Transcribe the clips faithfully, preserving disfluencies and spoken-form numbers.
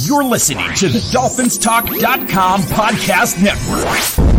You're listening to the Dolphins Talk dot com podcast network.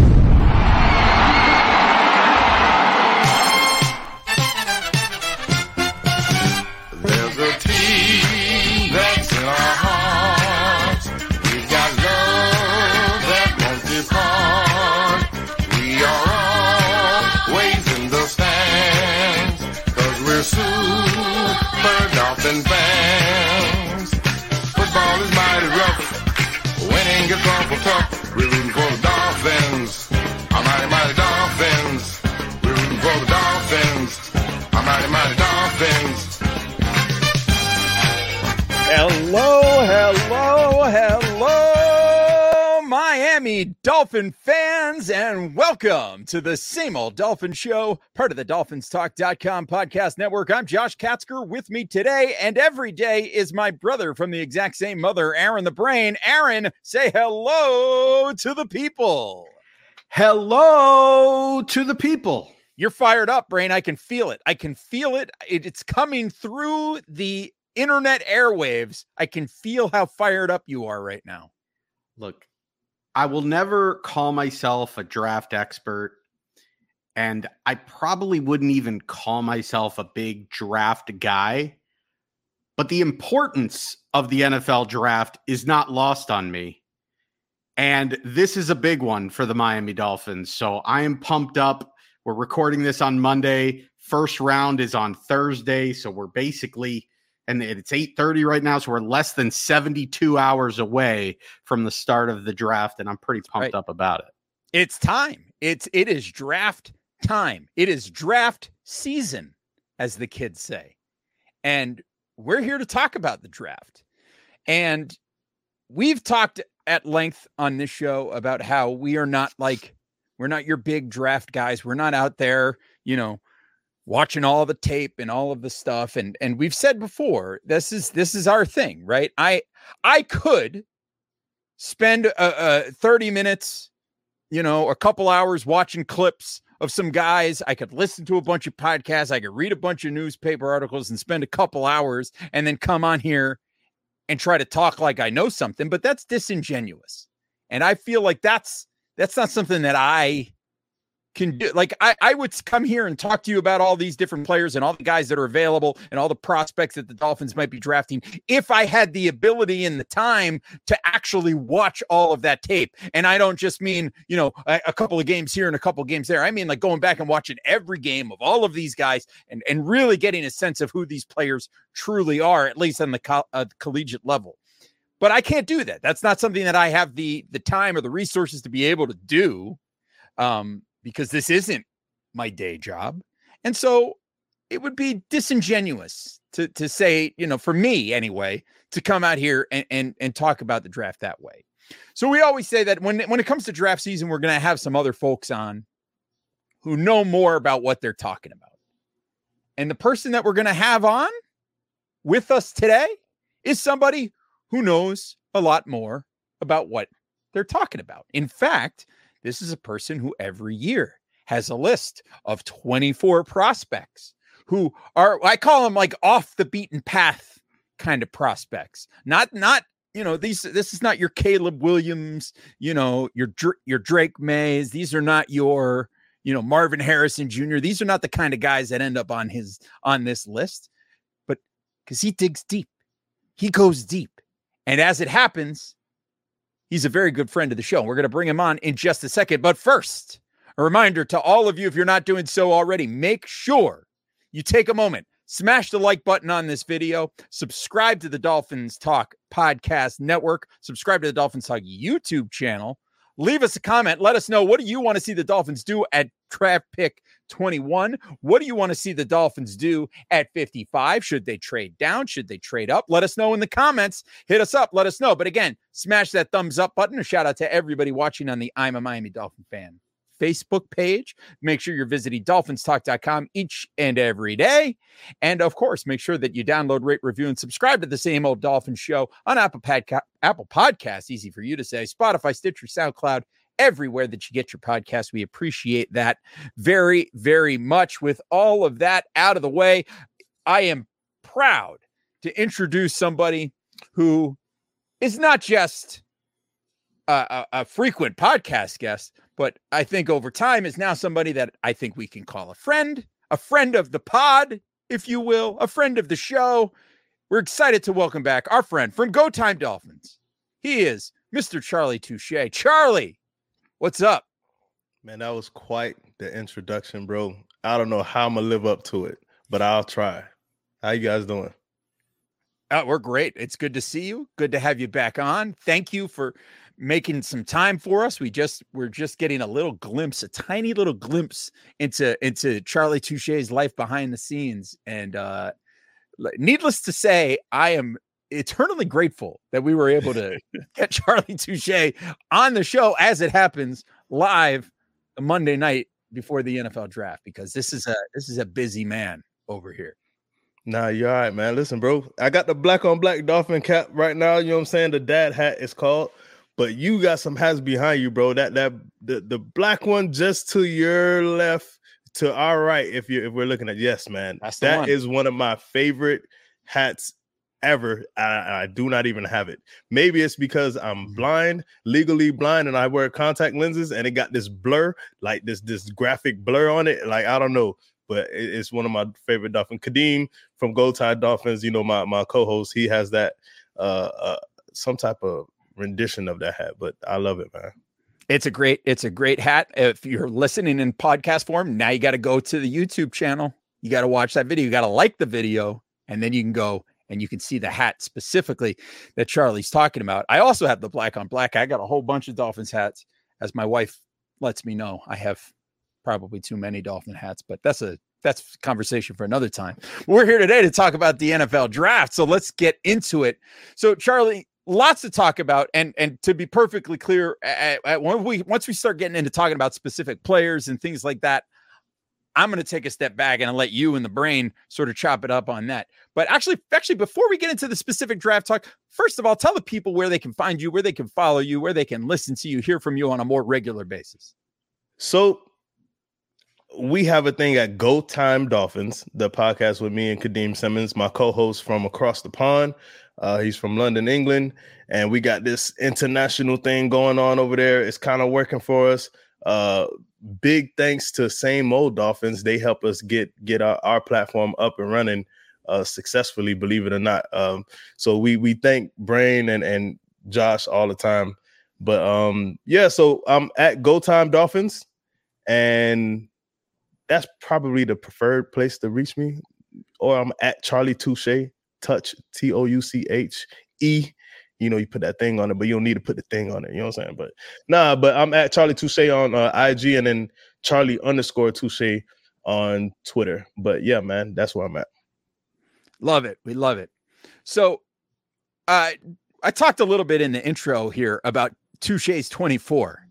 There's a team that's in our hearts. We've got love that won't depart. We are always in the stands, 'cause we're super Dolphin fans. Football is mighty rough. Winning gets awful tough. We're rooting for the Dolphins. Our mighty, mighty Dolphins. We're rooting for the Dolphins. Our mighty, mighty Dolphins. Hello, hello, hello, Miami Dolphin fans, and welcome to the Same Old Dolphin Show, part of the Dolphins Talk dot com podcast network. I'm Josh Katzker. With me today and every day is my brother from the exact same mother, Aaron the Brain. Aaron, say hello to the people. Hello to the people. You're fired up, Brain. I can feel it. I can feel it. it it's coming through the internet airwaves. I can feel how fired up you are right now. Look, I will never call myself a draft expert, and I probably wouldn't even call myself a big draft guy, but the importance of the N F L draft is not lost on me. And this is a big one for the Miami Dolphins. So I am pumped up. We're recording this on Monday. First round is on Thursday. So we're basically, and it's eight thirty right now, so we're less than seventy-two hours away from the start of the draft, and I'm pretty pumped right. up about it. It's time. It's it is draft time. It is draft season, as the kids say. And we're here to talk about the draft. And we've talked at length on this show about how we are not like, we're not your big draft guys. We're not out there, you know, watching all the tape and all of the stuff. And, and we've said before, this is, this is our thing, right? I, I could spend uh, uh, thirty minutes, you know, a couple hours watching clips of some guys. I could listen to a bunch of podcasts. I could read a bunch of newspaper articles and spend a couple hours and then come on here and try to talk like I know something, but that's disingenuous. And I feel like that's, that's not something that I can do. Like I, I would come here and talk to you about all these different players and all the guys that are available and all the prospects that the Dolphins might be drafting if I had the ability and the time to actually watch all of that tape. And I don't just mean, you know, a, a couple of games here and a couple of games there. I mean, like going back and watching every game of all of these guys and, and really getting a sense of who these players truly are, at least on the co- uh, collegiate level. But I can't do that. That's not something that I have the, the time or the resources to be able to do. Um, because this isn't my day job. And so it would be disingenuous to, to say, you know, for me anyway, to come out here and, and, and talk about the draft that way. So we always say that when, when it comes to draft season, we're going to have some other folks on who know more about what they're talking about. And the person that we're going to have on with us today is somebody who knows a lot more about what they're talking about. In fact, this is a person who every year has a list of twenty-four prospects who are, I call them like off the beaten path kind of prospects. Not, not, you know, these, this is not your Caleb Williams, you know, your, your Drake Mays. These are not your, you know, Marvin Harrison Junior These are not the kind of guys that end up on his, on this list, but because he digs deep, he goes deep. And as it happens, he's a very good friend of the show. We're going to bring him on in just a second. But first, a reminder to all of you, if you're not doing so already, make sure you take a moment, smash the like button on this video, subscribe to the Dolphins Talk Podcast Network, subscribe to the Dolphins Talk YouTube channel, leave us a comment. Let us know, what do you want to see the Dolphins do at draft pick twenty-one? What do you want to see the Dolphins do at fifty-five? Should they trade down? Should they trade up? Let us know in the comments. Hit us up. Let us know. But again, smash that thumbs up button. A shout out to everybody watching on the I'm a Miami Dolphin Fan Facebook page. Make sure you're visiting Dolphins Talk dot com each and every day. And of course, make sure that you download, rate, review, and subscribe to the Same Old Dolphin Show on Apple Podca- Apple Podcasts, easy for you to say, Spotify, Stitcher, SoundCloud, everywhere that you get your podcast. We appreciate that very, very much. With all of that out of the way, I am proud to introduce somebody who is not just a, a, a frequent podcast guest, but I think over time is now somebody that I think we can call a friend, a friend of the pod, if you will, a friend of the show. We're excited to welcome back our friend from Go Time Dolphins. He is Mister Charlie Touche. Charlie, what's up? Man, that was quite the introduction, bro. I don't know how I'm going to live up to it, but I'll try. How you guys doing? Uh, we're great. It's good to see you. Good to have you back on. Thank you for making some time for us. We just we're just getting a little glimpse, a tiny little glimpse into into Charlie Touche's life behind the scenes. And uh, needless to say, I am eternally grateful that we were able to get Charlie Touche on the show, as it happens live a Monday night before the N F L draft, because this is a this is a busy man over here. Nah, you're all right, man. Listen, bro, I got the black on black Dolphin cap right now. You know what I'm saying? The dad hat is called, but you got some hats behind you, bro. That that the, the black one just to your left, to our right. If you if we're looking at, yes, man, That's the that one. is one of my favorite hats ever. I, I do not even have it. Maybe it's because I'm blind, legally blind, and I wear contact lenses, and it got this blur, like this this graphic blur on it. Like, I don't know. But it's one of my favorite Dolphins. Kadeem from Go Tide Dolphins, you know, my, my co-host, he has that uh, uh, some type of rendition of that hat. But I love it, man. It's a great, it's a great hat. If you're listening in podcast form, now you got to go to the YouTube channel. You got to watch that video. You got to like the video, and then you can go and you can see the hat specifically that Charlie's talking about. I also have the black on black. I got a whole bunch of Dolphins hats, as my wife lets me know. I have probably too many Dolphin hats, but that's a that's a conversation for another time. We're here today to talk about the N F L draft, so let's get into it. So, Charlie, lots to talk about, and and to be perfectly clear, at, at when we once we start getting into talking about specific players and things like that, I'm going to take a step back and I'll let you and the brain sort of chop it up on that. But actually, actually, before we get into the specific draft talk, first of all, tell the people where they can find you, where they can follow you, where they can listen to you, hear from you on a more regular basis. So we have a thing at Go Time Dolphins, the podcast with me and Kadeem Simmons, my co-host from across the pond. Uh, he's from London, England, and we got this international thing going on over there. It's kind of working for us. Uh, big thanks to Same Old Dolphins. They help us get get our, our platform up and running uh, successfully, believe it or not. Um, so we we thank Brain and, and Josh all the time. But um, yeah, so I'm at Go Time Dolphins, and that's probably the preferred place to reach me. Or I'm at Charlie Touche, touch, T O U C H E. You know, you put that thing on it, but you don't need to put the thing on it. You know what I'm saying? But nah, but I'm at Charlie Touche on uh, I G, and then Charlie underscore Touche on Twitter. But yeah, man, that's where I'm at. Love it. We love it. So uh, I talked a little bit in the intro here about Touche's twenty-four.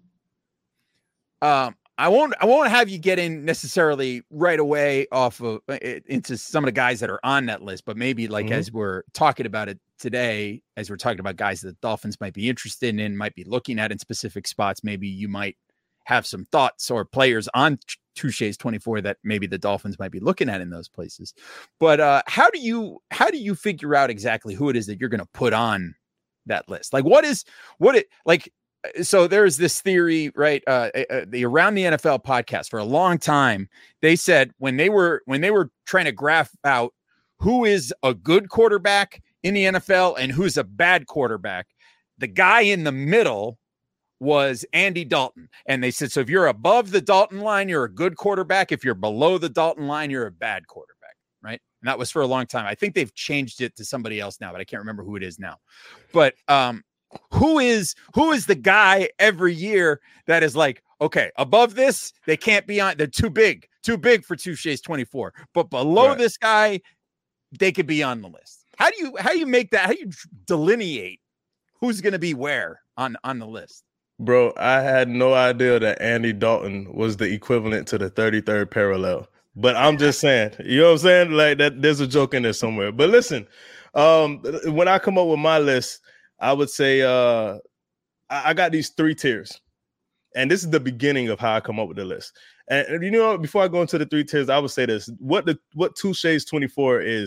Um, I won't. I won't have you get in necessarily right away off of into some of the guys that are on that list, but maybe like mm-hmm. as we're talking about it today, as we're talking about guys that the Dolphins might be interested in, might be looking at in specific spots, maybe you might have some thoughts or players on Touche's twenty-four that maybe the Dolphins might be looking at in those places. But uh, how do you how do you figure out exactly who it is that you're going to put on that list? Like, what is what it like? So there's this theory, right? Uh, uh, the Around the N F L podcast for a long time, they said when they were when they were trying to graph out who is a good quarterback in the N F L and who's a bad quarterback, the guy in the middle was Andy Dalton. And they said, so if you're above the Dalton line, you're a good quarterback. If you're below the Dalton line, you're a bad quarterback, right? And that was for a long time. I think they've changed it to somebody else now, but I can't remember who it is now. But um, who is who is the guy every year that is like, okay, above this, they can't be on. They're too big, too big for Touche's twenty-four. But below right. this guy, they could be on the list. How do you how do you make that? How do you delineate who's going to be where on, on the list? Bro, I had no idea that Andy Dalton was the equivalent to the thirty-third parallel. But I'm just saying, you know what I'm saying? Like that, there's a joke in there somewhere. But listen, um, when I come up with my list, I would say uh, I, I got these three tiers. And this is the beginning of how I come up with the list. And, and you know, before I go into the three tiers, I would say this. What the what Touche's twenty-four is,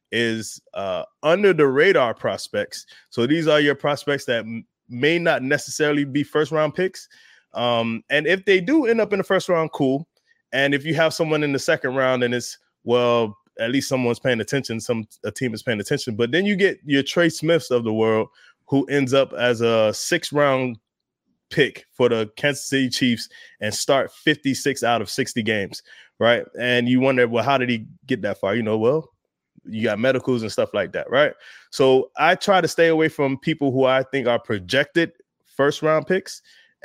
is uh, under the radar prospects. So these are your prospects that m- may not necessarily be first round picks. Um, and if they do end up in the first round, cool. And if you have someone in the second round, and it's, well, at least someone's paying attention. Some a team is paying attention. But then you get your Trey Smiths of the world, who ends up as a six round pick for the Kansas City Chiefs and start fifty-six out of sixty games, right? And you wonder, well, how did he get that far? You know, well, you got medicals and stuff like that, right? So I try to stay away from people who I think are projected first round picks,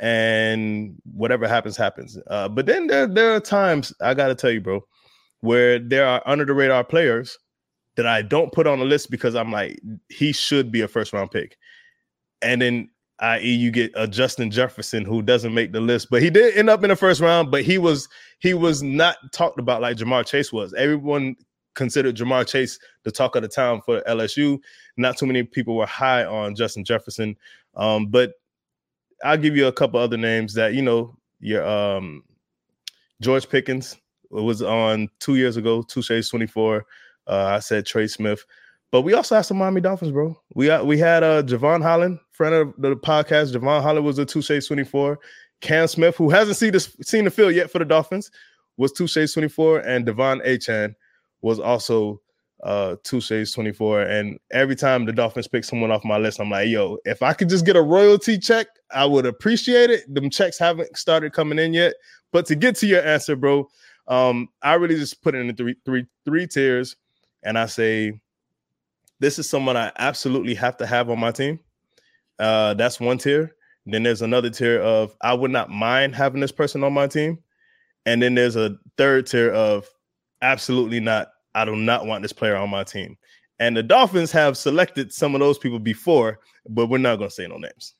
and whatever happens, happens. Uh, but then there, there are times, I got to tell you, bro, where there are under the radar players that I don't put on the list because I'm like, he should be a first round pick. And then, that is, you get a Justin Jefferson who doesn't make the list, but he did end up in the first round. But he was he was not talked about like Jamar Chase was. Everyone considered Jamar Chase the talk of the town for L S U. Not too many people were high on Justin Jefferson. Um, but I'll give you a couple other names that, you know, your um, George Pickens was on two years ago, two shades twenty-four. Uh, I said Trey Smith. But we also have some Miami Dolphins, bro. We got, we had uh, Javon Holland, friend of the podcast. Javon Holland was a two shades twenty-four. Cam Smith, who hasn't seen, this, seen the field yet for the Dolphins, was two shades twenty-four. And Devon Achane was also uh, two shades twenty-four. And every time the Dolphins pick someone off my list, I'm like, yo, if I could just get a royalty check, I would appreciate it. Them checks haven't started coming in yet. But to get to your answer, bro, um, I really just put it in three, three, three tiers. And I say, this is someone I absolutely have to have on my team. Uh, that's one tier. Then there's another tier of I would not mind having this person on my team. And then there's a third tier of absolutely not. I do not want this player on my team. And the Dolphins have selected some of those people before, but we're not going to say no names.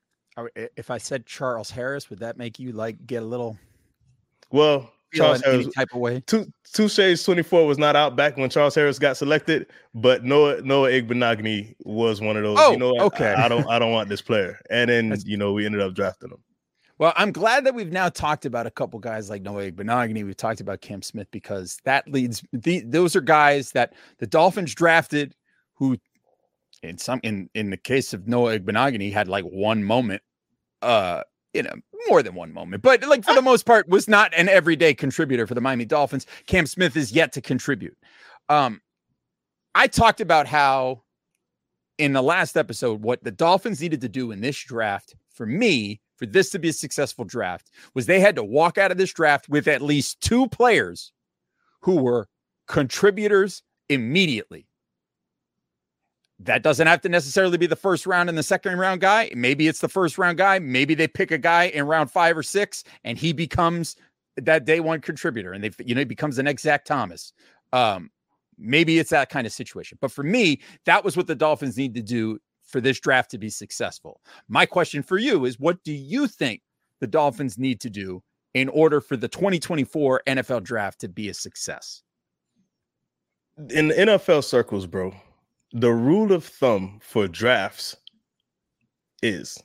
If I said Charles Harris, would that make you like get a little well? Charles Harris, type of way. Two two shades twenty-four was not out back when Charles Harris got selected, but Noah Noah Igbenogany was one of those. Oh, you know, okay. I, I don't I don't want this player, and then That's, you know we ended up drafting him. Well, I'm glad that we've now talked about a couple guys like Noah Igbenogany. We've talked about Cam Smith because that leads. The, those are guys that the Dolphins drafted, who, in some in in the case of Noah Igbenogany, had like one moment. Uh, you know, more than one moment, but like for the most part was not an everyday contributor for the Miami Dolphins. Cam Smith is yet to contribute. Um, I talked about how in the last episode, what the Dolphins needed to do in this draft for me, for this to be a successful draft, was they had to walk out of this draft with at least two players who were contributors immediately. That doesn't have to necessarily be the first round and the second round guy. Maybe it's the first round guy. Maybe they pick a guy in round five or six and he becomes that day one contributor and they, you know, he becomes the next Zach Thomas. Um, maybe it's that kind of situation. But for me, that was what the Dolphins need to do for this draft to be successful. My question for you is, what do you think the Dolphins need to do in order for the twenty twenty-four N F L draft to be a success? In the N F L circles, bro, the rule of thumb for drafts is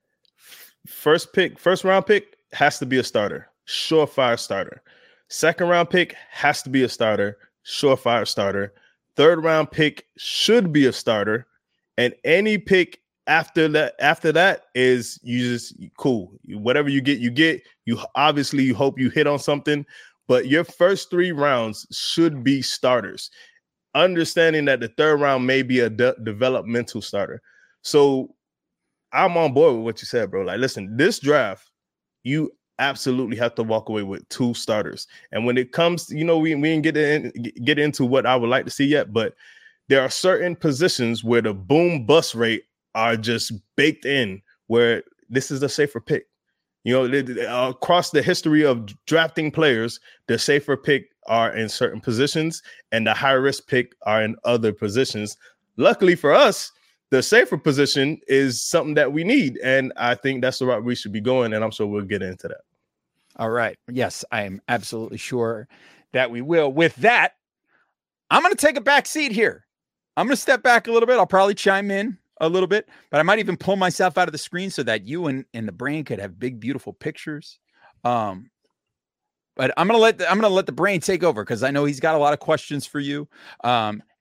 first pick, first round pick has to be a starter, surefire starter. Second round pick has to be a starter, surefire starter. Third round pick should be a starter, and any pick after that, after that is you just cool. Whatever you get, you get. You obviously you hope you hit on something, but your first three rounds should be starters. Understanding that the third round may be a de- developmental starter. So I'm on board with what you said, bro. Like, listen, this draft, you absolutely have to walk away with two starters. And when it comes to, you know, we, we didn't get, in, get into what I would like to see yet, but there are certain positions where the boom bust rate are just baked in, where this is a safer pick. You know, they, they, uh, across the history of drafting players, the safer pick are in certain positions and the high risk pick are in other positions. Luckily for us, the safer position is something that we need. And I think that's the route we should be going. And I'm sure we'll get into that. All right. Yes, I am absolutely sure that we will. With that, I'm going to take a back seat here. I'm going to step back a little bit. I'll probably chime in a little bit, but I might even pull myself out of the screen so that you and, and the brain could have big, beautiful pictures. Um, But I'm gonna let the, I'm gonna let the brain take over because I know he's got a lot of questions for you, um,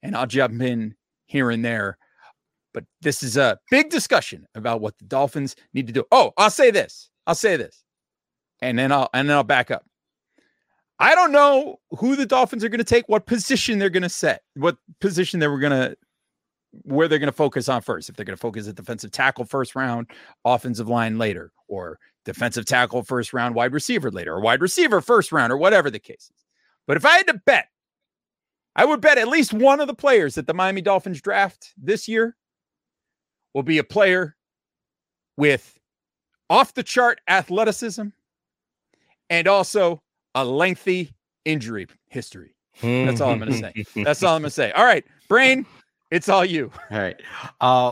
and I'll jump in here and there. But this is a big discussion about what the Dolphins need to do. Oh, I'll say this. I'll say this. And then I'll and then I'll back up. I don't know who the Dolphins are going to take, what position they're going to set, what position they were going to, where they're going to focus on first. If they're going to focus at defensive tackle first round, offensive line later, or defensive tackle first round, wide receiver later, or wide receiver first round, or whatever the case is. But if I had to bet, I would bet at least one of the players that the Miami Dolphins draft this year will be a player with off the chart athleticism and also a lengthy injury history. That's all I'm going to say. That's all I'm going to say. All right, Brain, it's all you. All right. Uh,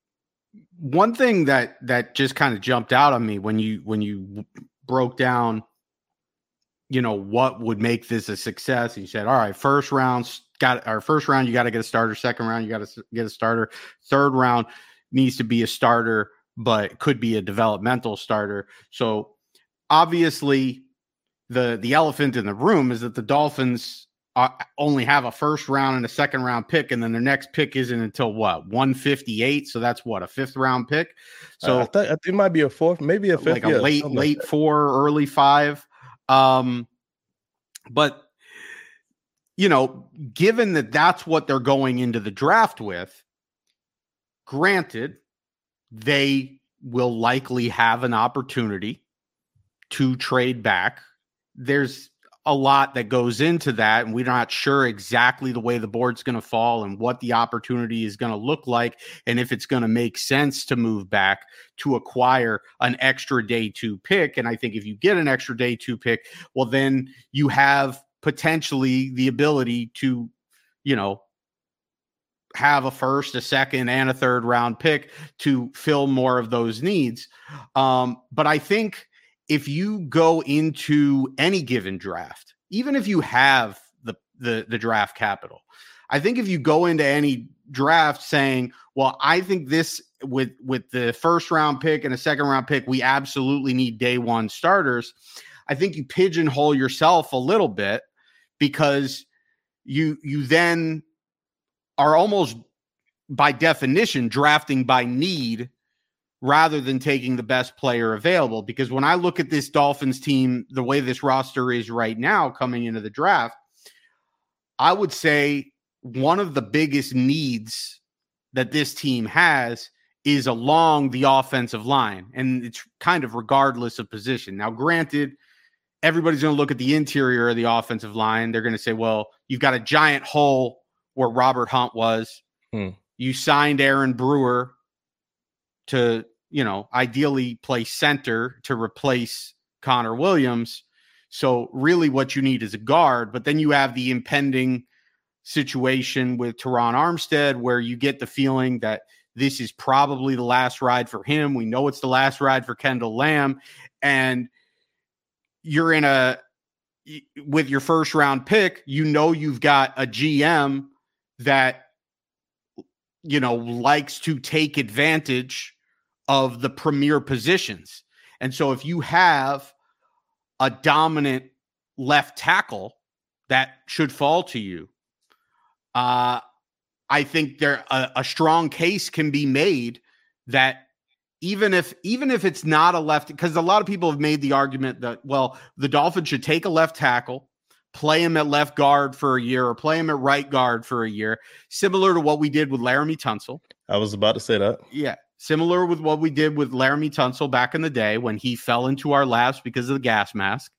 one thing that that just kind of jumped out on me when you when you broke down, you know, what would make this a success. You said, all right, first round got our first round, you got to get a starter. Second round, you got to get a starter. Third round needs to be a starter, but could be a developmental starter. So obviously, the the elephant in the room is that the Dolphins uh, only have a first round and a second round pick, and then their next pick isn't until what, one fifty-eight. So that's what, a fifth round pick. So uh, I think I think it might be a fourth, maybe a fifth, like a yeah, late late like four, early five. Um, but you know, given that that's what they're going into the draft with, granted, they will likely have an opportunity to trade back. There's a lot that goes into that, and we're not sure exactly the way the board's going to fall and what the opportunity is going to look like, and if it's going to make sense to move back to acquire an extra day two pick. And I think if you get an extra day two pick, well, then you have potentially the ability to, you know, have a first, a second, and a third round pick to fill more of those needs. Um, but I think if you go into any given draft, even if you have the, the, the draft capital, I think if you go into any draft saying, well, I think this with, with the first round pick and a second round pick, we absolutely need day one starters. I think you pigeonhole yourself a little bit, because you, you then are almost by definition drafting by need rather than taking the best player available. Because when I look at this Dolphins team, the way this roster is right now coming into the draft, I would say one of the biggest needs that this team has is along the offensive line. And it's kind of regardless of position. Now, granted, everybody's going to look at the interior of the offensive line. They're going to say, well, you've got a giant hole where Robert Hunt was. Hmm. You signed Aaron Brewer to, you know, ideally play center to replace Connor Williams. So really what you need is a guard, but then you have the impending situation with Teron Armstead, where you get the feeling that this is probably the last ride for him. We know it's the last ride for Kendall Lamb, and you're in a, with your first round pick, you know, you've got a G M that, you know, likes to take advantage of the premier positions. And so if you have a dominant left tackle, that should fall to you. Uh, I think there a, a strong case can be made that even if even if it's not a left, because a lot of people have made the argument that, well, the Dolphins should take a left tackle, play him at left guard for a year, or play him at right guard for a year, similar to what we did with Laramie Tunsil. I was about to say that. Yeah, similar with what we did with Laramie Tunsil back in the day when he fell into our laps because of the gas mask.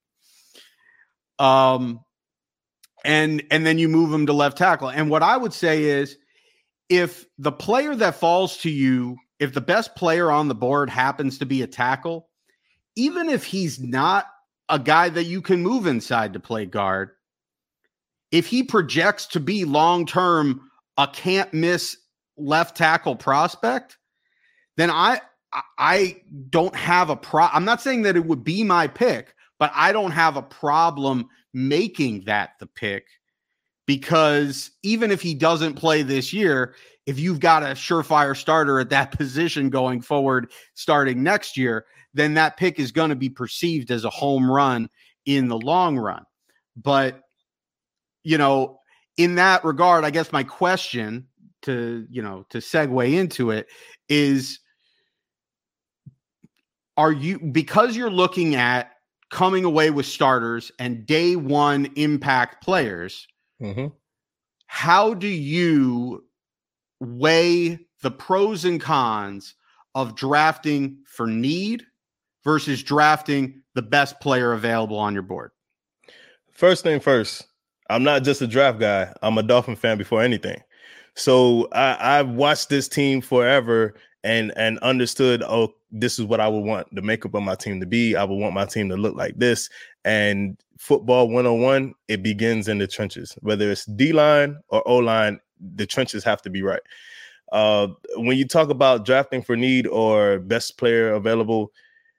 Um, and and then you move him to left tackle. And what I would say is, if the player that falls to you, if the best player on the board happens to be a tackle, even if he's not a guy that you can move inside to play guard, if he projects to be long-term a can't miss left tackle prospect, then I I don't have a pro. I'm not saying that it would be my pick, but I don't have a problem making that the pick, because even if he doesn't play this year, if you've got a surefire starter at that position going forward starting next year, then that pick is going to be perceived as a home run in the long run. But, you know, in that regard, I guess my question to, you know, to segue into it is, are you, because you're looking at coming away with starters and day one impact players, Mm-hmm. how do you weigh the pros and cons of drafting for need versus drafting the best player available on your board? First thing first, I'm not just a draft guy. I'm a Dolphin fan before anything. So I, I've watched this team forever and and understood, oh, this is what I would want the makeup of my team to be. I would want my team to look like this. And football one oh one, it begins in the trenches. Whether it's D-line or O-line, the trenches have to be right. Uh, when you talk about drafting for need or best player available,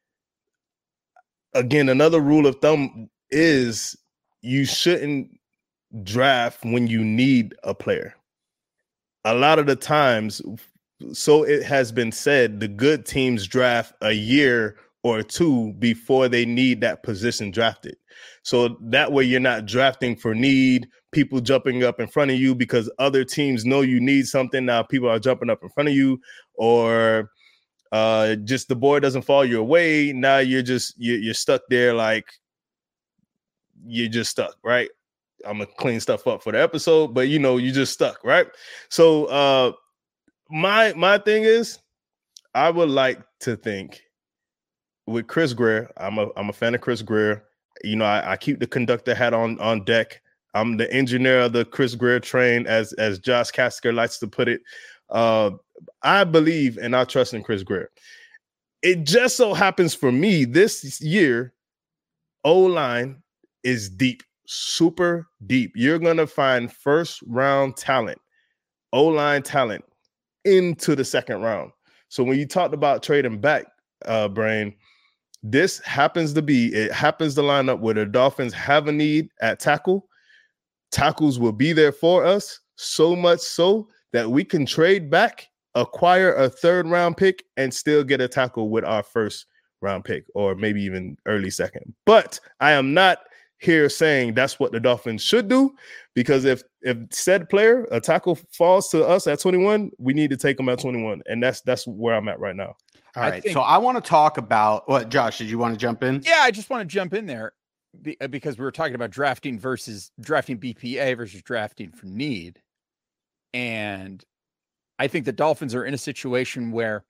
again, another rule of thumb is you shouldn't draft when you need a player. A lot of the times, so it has been said, the good teams draft a year or two before they need that position drafted. So that way you're not drafting for need, people jumping up in front of you because other teams know you need something. Now people are jumping up in front of you, or uh, just the board doesn't fall your way. Now you're just, you're, you're stuck there like you're just stuck, right? I'm going to clean stuff up for the episode, but you know, you just stuck, right? So uh, my my thing is, I would like to think with Chris Grier, I'm a I'm a fan of Chris Grier. You know, I, I keep the conductor hat on on deck. I'm the engineer of the Chris Grier train, as as Josh Kasker likes to put it. Uh, I believe and I trust in Chris Grier. It just so happens for me this year, O-line is deep, super deep. You're gonna find first round talent, O-line talent into the second round. So when you talked about trading back, uh, Brain, this happens to be, it happens to line up where the Dolphins have a need at tackle. Tackles will be there for us, so much so that we can trade back, acquire a third round pick, and still get a tackle with our first round pick, or maybe even early second. But I am not here saying that's what the Dolphins should do, because if if said player, a tackle, falls to us at twenty-one, we need to take them at twenty-one, and that's that's where I'm at right now. All I right, think- so I want to talk about what, Josh, did you want to jump in? Yeah, I just want to jump in there be- because we were talking about drafting versus drafting B P A versus drafting for need. And I think the Dolphins are in a situation where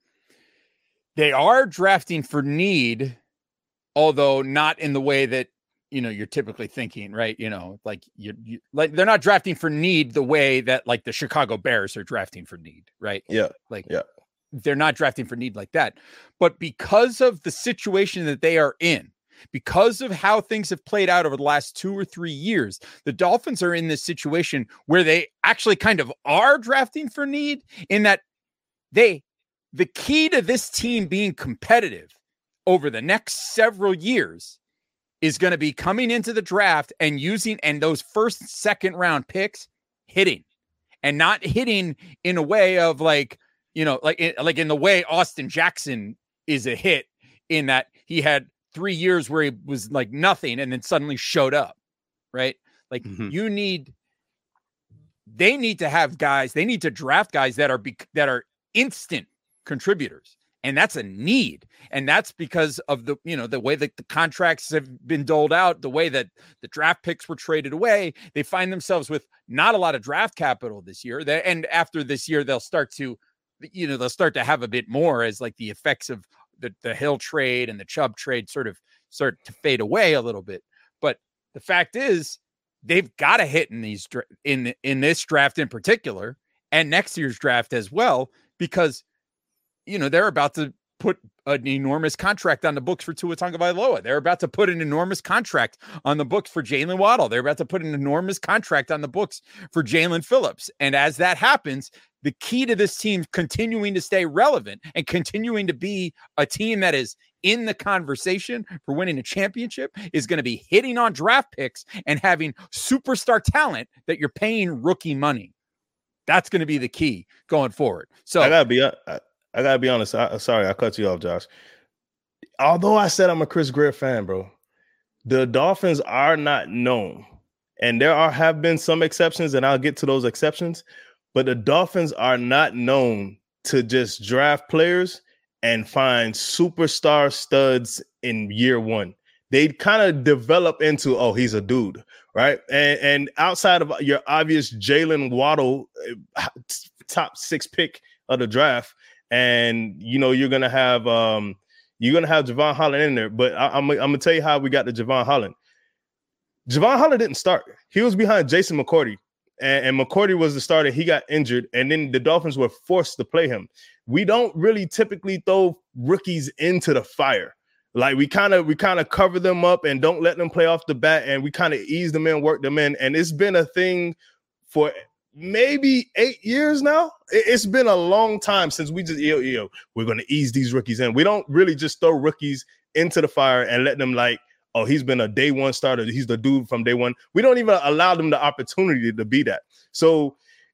they are drafting for need, although not in the way that, you know, you're typically thinking, right? You know, like you, you like they're not drafting for need the way that like the Chicago Bears are drafting for need, right? Yeah. Like, yeah. They're not drafting for need like that. But because of the situation that they are in, because of how things have played out over the last two or three years, the Dolphins are in this situation where they actually kind of are drafting for need, in that they, the key to this team being competitive over the next several years is going to be coming into the draft and using, and those first, second round picks hitting, and not hitting in a way of like, you know, like, like in the way Austin Jackson is a hit, in that he had three years where he was like nothing and then suddenly showed up, right? Like mm-hmm. you need, they need to have guys, they need to draft guys that are, be, that are instant contributors. And that's a need. And that's because of the, you know, the way that the contracts have been doled out, the way that the draft picks were traded away. They find themselves with not a lot of draft capital this year. They, and after this year, they'll start to, you know, they'll start to have a bit more as like the effects of the, the Hill trade and the Chubb trade sort of start to fade away a little bit. But the fact is, they've got to hit in these, in, in this draft in particular, and next year's draft as well, because, you know, they're about to put an enormous contract on the books for Tua Tagovailoa. They're about to put an enormous contract on the books for Jalen Waddle. They're about to put an enormous contract on the books for Jalen Phillips. And as that happens, the key to this team continuing to stay relevant and continuing to be a team that is in the conversation for winning a championship is going to be hitting on draft picks and having superstar talent that you're paying rookie money. That's going to be the key going forward. So I gotta be, I, I gotta be honest. I, sorry, I cut you off, Josh. Although I said I'm a Chris Grier fan, bro, the Dolphins are not known, And there are have been some exceptions, and I'll get to those exceptions. But the Dolphins are not known to just draft players and find superstar studs in year one. They kind of develop into, oh, he's a dude, right? And, and outside of your obvious Jalen Waddle, top six pick of the draft, and you know you're gonna have um, you're gonna have Javon Holland in there. But I, I'm, I'm gonna tell you how we got to Javon Holland. Javon Holland didn't start. He was behind Jason McCourty. And, and McCourty was the starter. He got injured, and then the Dolphins were forced to play him. We don't really typically throw rookies into the fire. Like we kind of we kind of cover them up and don't let them play off the bat, and we kind of ease them in, work them in. And it's been a thing for maybe eight years now. It, it's been a long time since we just yo yo we're gonna ease these rookies in. We don't really just throw rookies into the fire and let them like, oh, he's been a day one starter. He's the dude from day one. We don't even allow them the opportunity to be that. So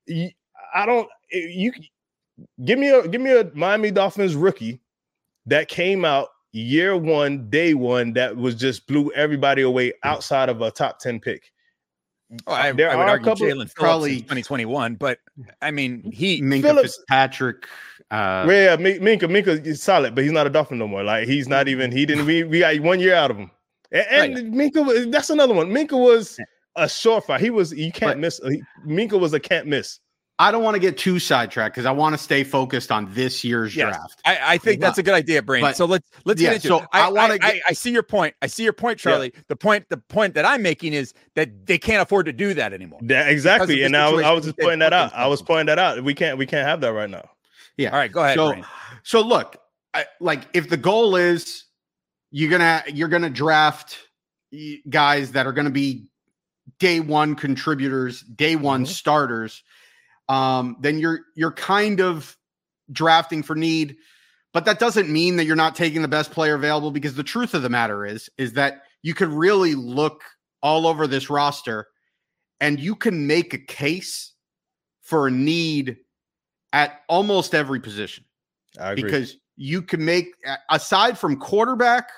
I don't. You give me a give me a Miami Dolphins rookie that came out year one, day one, that was just blew everybody away outside of a top ten pick. Oh, I, there I would are argue a couple, Jalen probably twenty twenty-one, but I mean he Minkah Phillips, Fitzpatrick. Uh, yeah, Minkah Minkah is solid, but he's not a Dolphin no more. Like he's not even. He didn't. We, we got one year out of him. And, and right. Minkah, that's another one. Minkah was a surefire. He was, you can't but, miss. He, Minkah was a can't miss. I don't want to get too sidetracked because I want to stay focused on this year's yes. draft. I, I think but, that's a good idea, Brain. But, so let's let's yeah, get into so it. I, I want to. I, I, I see your point. I see your point, Charlie. Yeah. The point, the point that I'm making is that they can't afford to do that anymore. Yeah, exactly. And I, I was just pointing that out. I was pointing that out. We can't, we can't have that right now. Yeah. All right, go ahead. So, Brain. so look, I, like if the goal is you're gonna you're gonna draft guys that are going to be day one contributors, day one mm-hmm. starters, um, then you're you're kind of drafting for need. But that doesn't mean that you're not taking the best player available, because the truth of the matter is, is that you could really look all over this roster and you can make a case for a need at almost every position. I agree. Because you can make, aside from quarterback,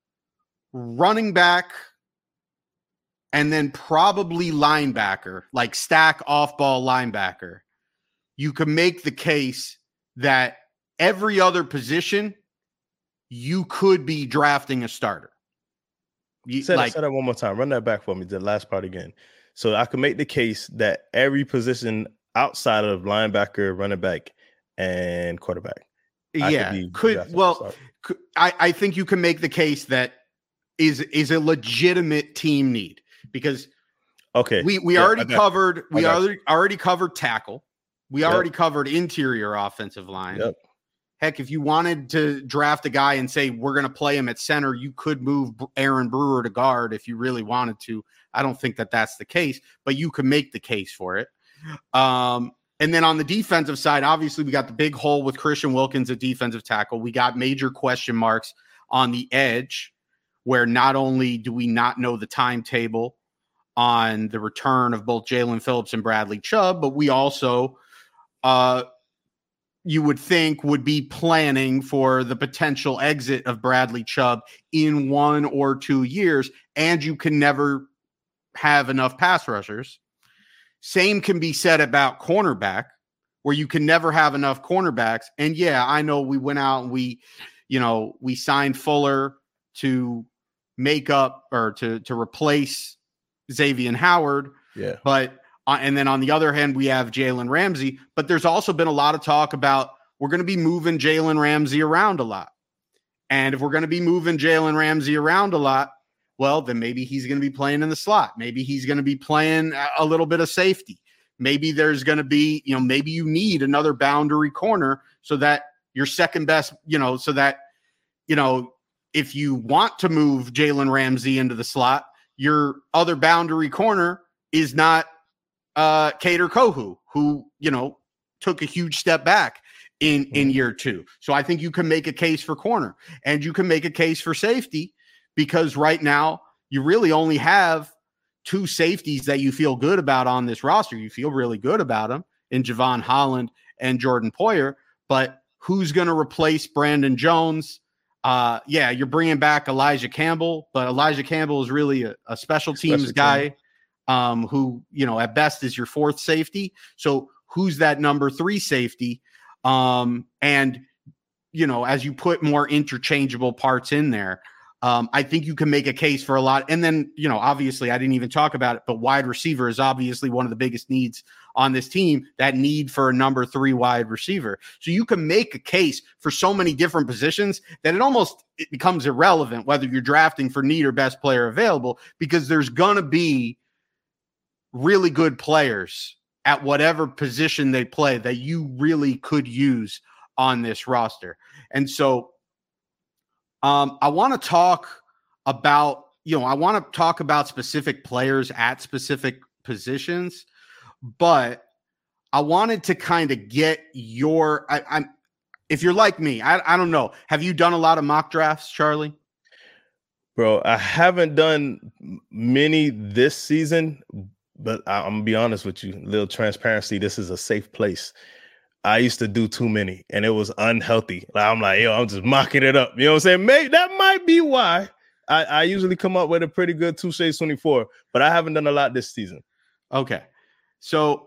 running back, and then probably linebacker, like stack off-ball linebacker, you can make the case that every other position you could be drafting a starter. You, say, like, that, say that one more time. Run that back for me, the last part again. So I can make the case that every position outside of linebacker, running back, and quarterback. Yeah, could, could well, could, I, I think you can make the case that is is a legitimate team need, because okay, we we yeah, already covered we already you. already covered tackle, we yep. already covered interior offensive line. Yep. Heck, if you wanted to draft a guy and say we're going to play him at center, you could move Aaron Brewer to guard if you really wanted to. I don't think that that's the case, but you can make the case for it. Um, and then on the defensive side, obviously we got the big hole with Christian Wilkins at defensive tackle. We got major question marks on the edge, where not only do we not know the timetable on the return of both Jalen Phillips and Bradley Chubb, but we also, uh, you would think, would be planning for the potential exit of Bradley Chubb in one or two years, and you can never have enough pass rushers. Same can be said about cornerback, where you can never have enough cornerbacks. And yeah, I know we went out and we, you know, we signed Fuller to make up or to, to replace Xavier Howard. Yeah. But, uh, and then on the other hand, we have Jalen Ramsey, but there's also been a lot of talk about, we're going to be moving Jalen Ramsey around a lot. And if we're going to be moving Jalen Ramsey around a lot, well, then maybe he's going to be playing in the slot. Maybe he's going to be playing a little bit of safety. Maybe there's going to be, you know, maybe you need another boundary corner so that your second best, you know, so that, you know, if you want to move Jalen Ramsey into the slot, your other boundary corner is not uh, Kader Kohou, who, you know, took a huge step back in, in year two. So I think you can make a case for corner, and you can make a case for safety, because right now you really only have two safeties that you feel good about on this roster. You feel really good about them in Javon Holland and Jordan Poyer, but who's going to replace Brandon Jones? Uh, yeah, you're bringing back Elijah Campbell, but Elijah Campbell is really a, a special teams special guy. Team. um, who, you know, at best is your fourth safety. So who's that number three safety? Um, and, you know, as you put more interchangeable parts in there, um, I think you can make a case for a lot. And then, you know, obviously I didn't even talk about it, but wide receiver is obviously one of the biggest needs on this team, that need for a number three wide receiver. So you can make a case for so many different positions that it almost it becomes irrelevant whether you're drafting for need or best player available, because there's going to be really good players at whatever position they play that you really could use on this roster. And so um, I want to talk about, you know, I want to talk about specific players at specific positions, but I wanted to kind of get your, I, I'm, if you're like me, I, I don't know. Have you done a lot of mock drafts, Charlie? Bro, I haven't done many this season, but I, I'm gonna be honest with you, little transparency. This is a safe place. I used to do too many and it was unhealthy. Like, I'm like, yo, I'm just mocking it up. You know what I'm saying? Maybe that might be why I, I usually come up with a pretty good two shades twenty-four, but I haven't done a lot this season. Okay. So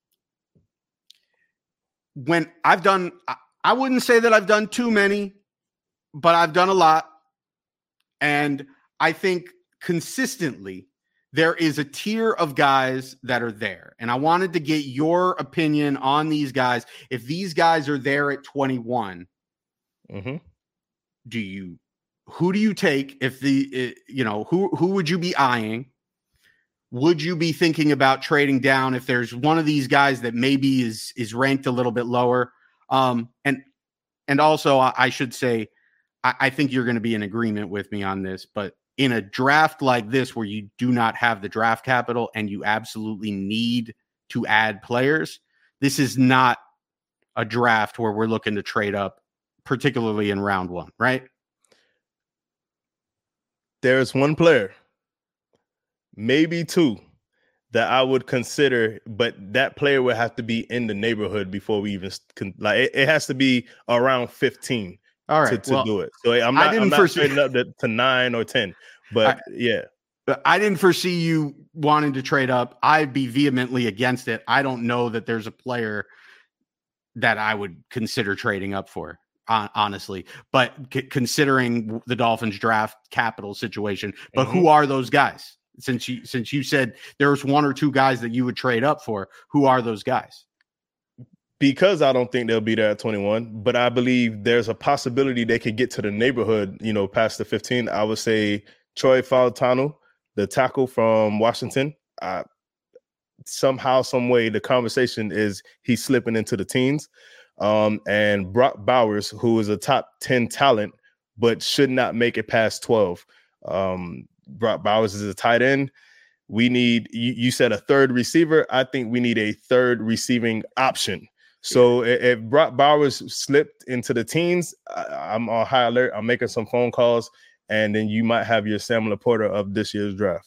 when I've done, I wouldn't say that I've done too many, but I've done a lot. And I think consistently there is a tier of guys that are there. And I wanted to get your opinion on these guys. If these guys are there at twenty-one, mm-hmm. do you, who do you take? If the, you know, who, who would you be eyeing? Would you be thinking about trading down if there's one of these guys that maybe is, is ranked a little bit lower? Um, and, and also I, I should say, I, I think you're going to be in agreement with me on this, but in a draft like this, where you do not have the draft capital and you absolutely need to add players, this is not a draft where we're looking to trade up, particularly in round one, right? There's one player, maybe two, that I would consider, but that player would have to be in the neighborhood before we even can, like it, it has to be around fifteen. All right, to, to well, do it. So I'm not, I'm not foresee- trading up to, to nine or ten, but I, yeah. I didn't foresee you wanting to trade up. I'd be vehemently against it. I don't know that there's a player that I would consider trading up for, honestly. But c- considering the Dolphins draft capital situation, but mm-hmm. who are those guys? Since you since you said there's one or two guys that you would trade up for, who are those guys? Because I don't think they'll be there at twenty-one, but I believe there's a possibility they could get to the neighborhood, you know, past the fifteen. I would say Troy Fautanu, the tackle from Washington. Uh, somehow, some way, the conversation is he's slipping into the teens. Um, and Brock Bowers, who is a top ten talent, but should not make it past twelve. Um, Brock Bowers is a tight end. We need, you, you said a third receiver. I think we need a third receiving option. So yeah. if Brock Bowers slipped into the teens, I, I'm on high alert. I'm making some phone calls, and then you might have your Sam Laporta of this year's draft.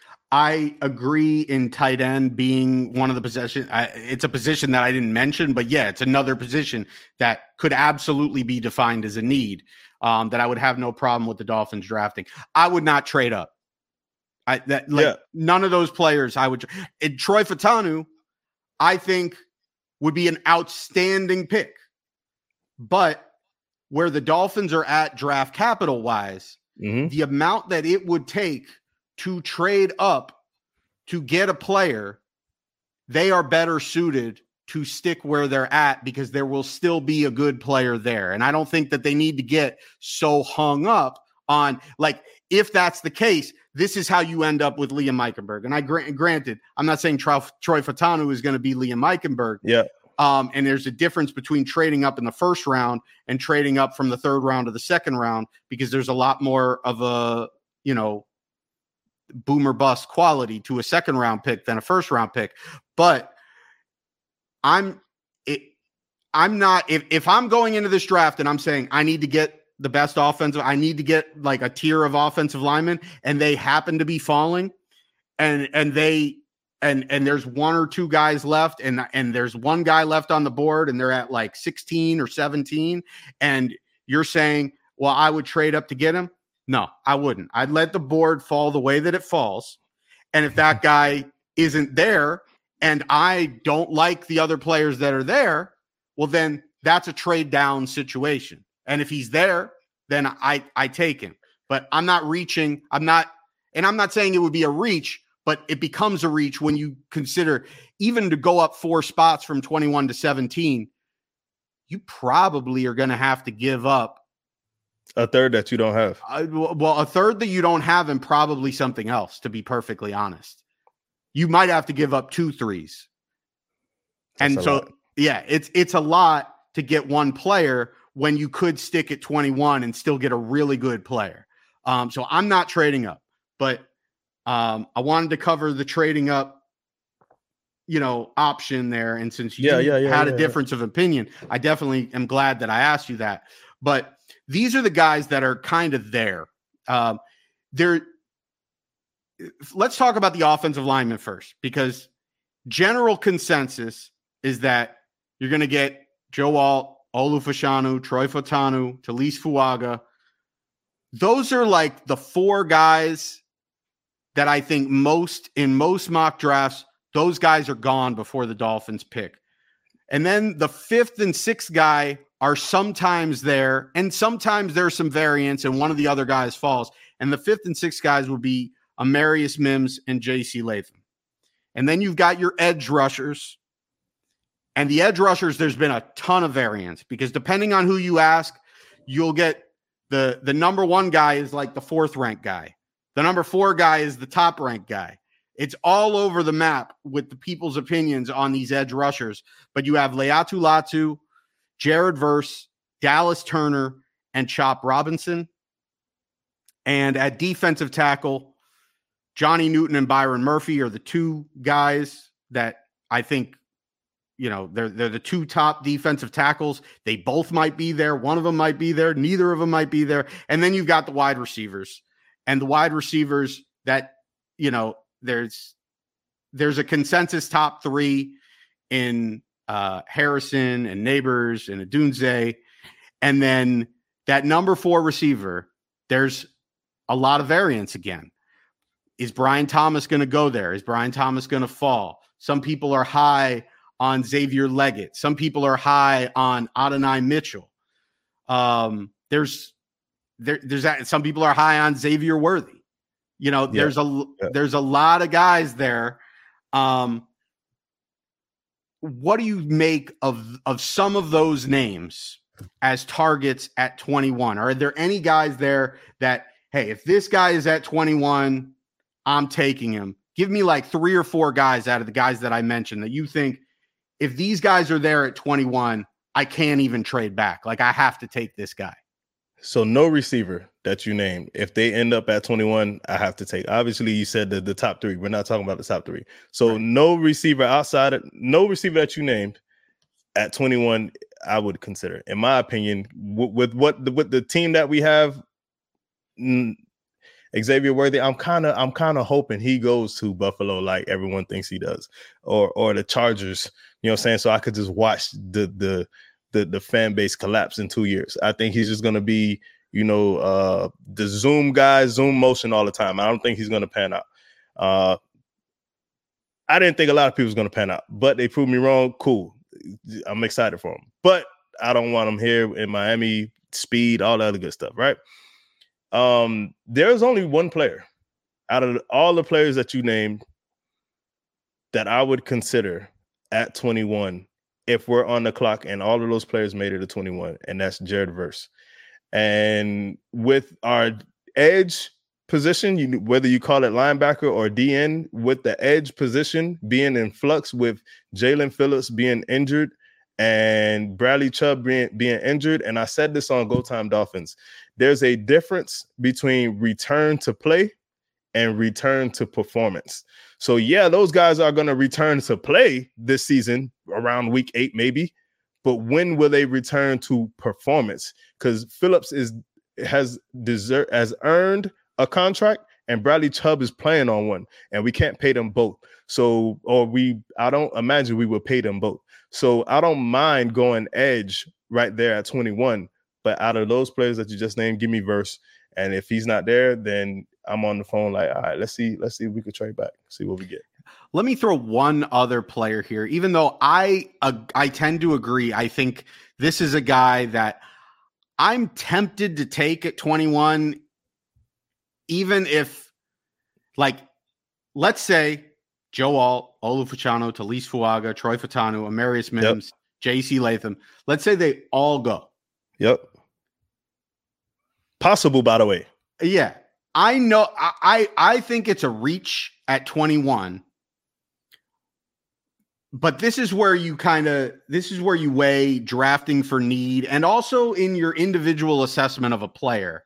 I agree in tight end being one of the positions. It's a position that I didn't mention, but yeah, it's another position that could absolutely be defined as a need um, that I would have no problem with the Dolphins drafting. I would not trade up. I that like yeah. none of those players I would. And Troy Fautanu, I think, would be an outstanding pick. But where the Dolphins are at draft capital wise, mm-hmm. the amount that it would take to trade up to get a player, they are better suited to stick where they're at because there will still be a good player there. And I don't think that they need to get so hung up on, like, if that's the case, this is how you end up with Liam Eichenberg. And I gra- granted, I'm not saying Troy, Troy Fautanu is going to be Liam Eichenberg. Yeah. Um, and there's a difference between trading up in the first round and trading up from the third round to the second round, because there's a lot more of a, you know, boomer bust quality to a second round pick than a first round pick. But I'm, it, I'm not, if, if I'm going into this draft and I'm saying I need to get the best offensive, I need to get like a tier of offensive linemen, and they happen to be falling, and, and they, and, and there's one or two guys left, and, and there's one guy left on the board, and they're at like sixteen or seventeen. And you're saying, well, I would trade up to get him. No, I wouldn't. I'd let the board fall the way that it falls. And if that guy isn't there and I don't like the other players that are there, well, then that's a trade down situation. And if he's there, then I, I take him. But I'm not reaching. I'm not, and I'm not saying it would be a reach, but it becomes a reach when you consider even to go up four spots from twenty-one to seventeen, you probably are going to have to give up a third that you don't have. Uh, well, a third that you don't have and probably something else, to be perfectly honest. You might have to give up two threes. That's and so, lot. yeah, it's it's a lot to get one player when you could stick at twenty-one and still get a really good player. Um, so I'm not trading up, but um, I wanted to cover the trading up, you know, option there. And since you yeah, yeah, yeah, had yeah, a difference yeah. of opinion, I definitely am glad that I asked you that. But these are the guys that are kind of there. Um, they're, let's talk about the offensive lineman first, because general consensus is that you're going to get Joe Alt, Olu Fashanu, Troy Fautanu, Talise Fuaga. Those are like the four guys that I think most in most mock drafts, those guys are gone before the Dolphins pick. And then the fifth and sixth guy are sometimes there, and sometimes there's some variance and one of the other guys falls. And the fifth and sixth guys will be Amarius Mims and J C Latham. And then you've got your edge rushers. And the edge rushers, there's been a ton of variance because depending on who you ask, you'll get the, the number one guy is like the fourth ranked guy. The number four guy is the top ranked guy. It's all over the map with the people's opinions on these edge rushers. But you have Leatu Latu, Jared Verse, Dallas Turner, and Chop Robinson. And at defensive tackle, Johnny Newton and Byron Murphy are the two guys that I think, you know, they're, they're the two top defensive tackles. They both might be there. One of them might be there. Neither of them might be there. And then you've got the wide receivers. And the wide receivers that, you know, there's there's a consensus top three in uh, Harrison and Neighbors and Adunze. And then that number four receiver, there's a lot of variance again. Is Brian Thomas going to go there? Is Brian Thomas going to fall? Some people are high on Xavier Leggett. Some people are high on Adonai Mitchell. Um, there's there, there's that. Some people are high on Xavier Worthy. You know, yeah. there's a yeah. there's a lot of guys there. Um, what do you make of of some of those names as targets at twenty-one? Are there any guys there that, hey, if this guy is at twenty-one, I'm taking him? Give me like three or four guys out of the guys that I mentioned that you think, if these guys are there at twenty-one, I can't even trade back. Like, I have to take this guy. So no receiver that you named, if they end up at twenty-one, I have to take. Obviously, you said the, the top three. We're not talking about the top three. So right. no receiver outside of, no receiver that you named at twenty-one, I would consider. In my opinion, w- with what the, with the team that we have, mm, Xavier Worthy, I'm kind of I'm kind of hoping he goes to Buffalo like everyone thinks he does, or or the Chargers. You know what I'm saying? So I could just watch the the the the fan base collapse in two years. I think he's just gonna be, you know, uh, the Zoom guy, Zoom motion all the time. I don't think he's gonna pan out. Uh, I didn't think a lot of people was gonna pan out, but they proved me wrong. Cool, I'm excited for him, but I don't want him here in Miami. Speed, all the other good stuff, right? Um, there's only one player out of all the players that you named that I would consider at twenty-one if we're on the clock and all of those players made it to twenty-one, and that's Jared Verse. And with our edge position, you, whether you call it linebacker or D N, with the edge position being in flux with Jalen Phillips being injured and Bradley Chubb being, being injured, and I said this on Go Time Dolphins, there's a difference between return to play and return to performance. So, yeah, those guys are going to return to play this season around week eight, maybe. But when will they return to performance? Because Phillips is has desert has earned a contract, and Bradley Chubb is playing on one, and we can't pay them both. So, or we, I don't imagine we would pay them both. So I don't mind going edge right there at twenty-one. But out of those players that you just named, give me Verse. And if he's not there, then I'm on the phone like, all right, let's see, let's see if we could trade back, see what we get. Let me throw one other player here, even though I uh, I tend to agree. I think this is a guy that I'm tempted to take at twenty-one, even if, like, let's say Joe Alt, Olu Fashanu, Talise Fuaga, Troy Fatanu, Amarius Mims, yep. J C Latham. Let's say they all go. Yep. Possible, by the way. Yeah. I know. I, I, I think it's a reach at twenty-one. But this is where you kind of, this is where you weigh drafting for need and also in your individual assessment of a player.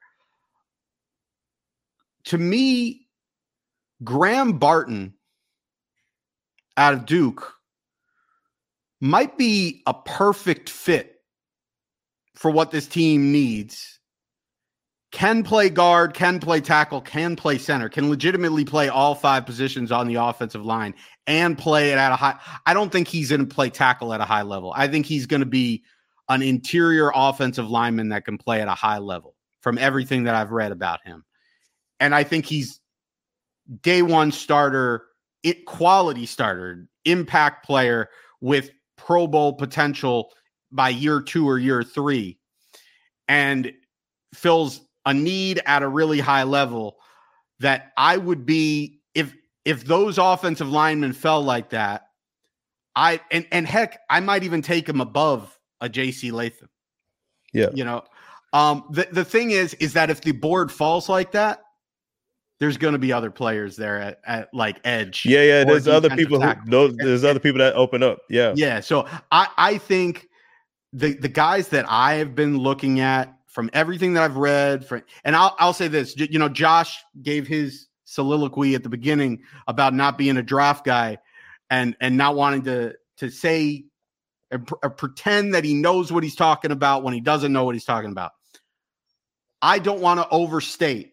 To me, Graham Barton out of Duke might be a perfect fit for what this team needs. Can play guard, can play tackle, can play center, can legitimately play all five positions on the offensive line and play it at a high. I don't think he's going to play tackle at a high level. I think he's going to be an interior offensive lineman that can play at a high level from everything that I've read about him. And I think he's day one starter, it quality starter, impact player with Pro Bowl potential by year two or year three, and fills a need at a really high level that I would be, if if those offensive linemen fell like that, I and and heck, I might even take him above a J C Latham. Yeah. You know, um, the, the thing is, is that if the board falls like that, there's going to be other players there at, at like edge. Yeah, yeah. There's other people who those there's and, other people that open up. Yeah. Yeah. So I, I think the the guys that I have been looking at from everything that I've read, for, and I'll I'll say this, you know, Josh gave his soliloquy at the beginning about not being a draft guy and and not wanting to to say or, or pretend that he knows what he's talking about when he doesn't know what he's talking about. I don't want to overstate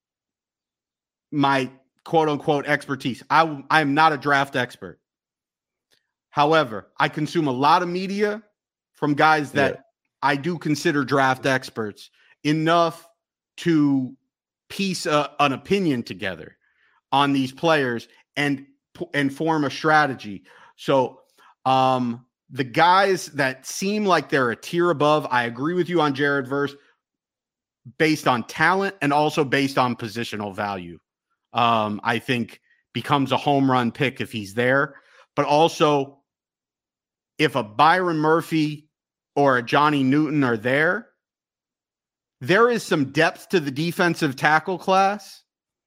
my quote unquote expertise. I I am not a draft expert. However, I consume a lot of media from guys that yeah. I do consider draft experts enough to piece a, an opinion together on these players and and form a strategy. So um, the guys that seem like they're a tier above, I agree with you on Jared Verse, based on talent and also based on positional value. Um, I think becomes a home run pick if he's there, but also if a Byron Murphy or a Johnny Newton are there, there is some depth to the defensive tackle class,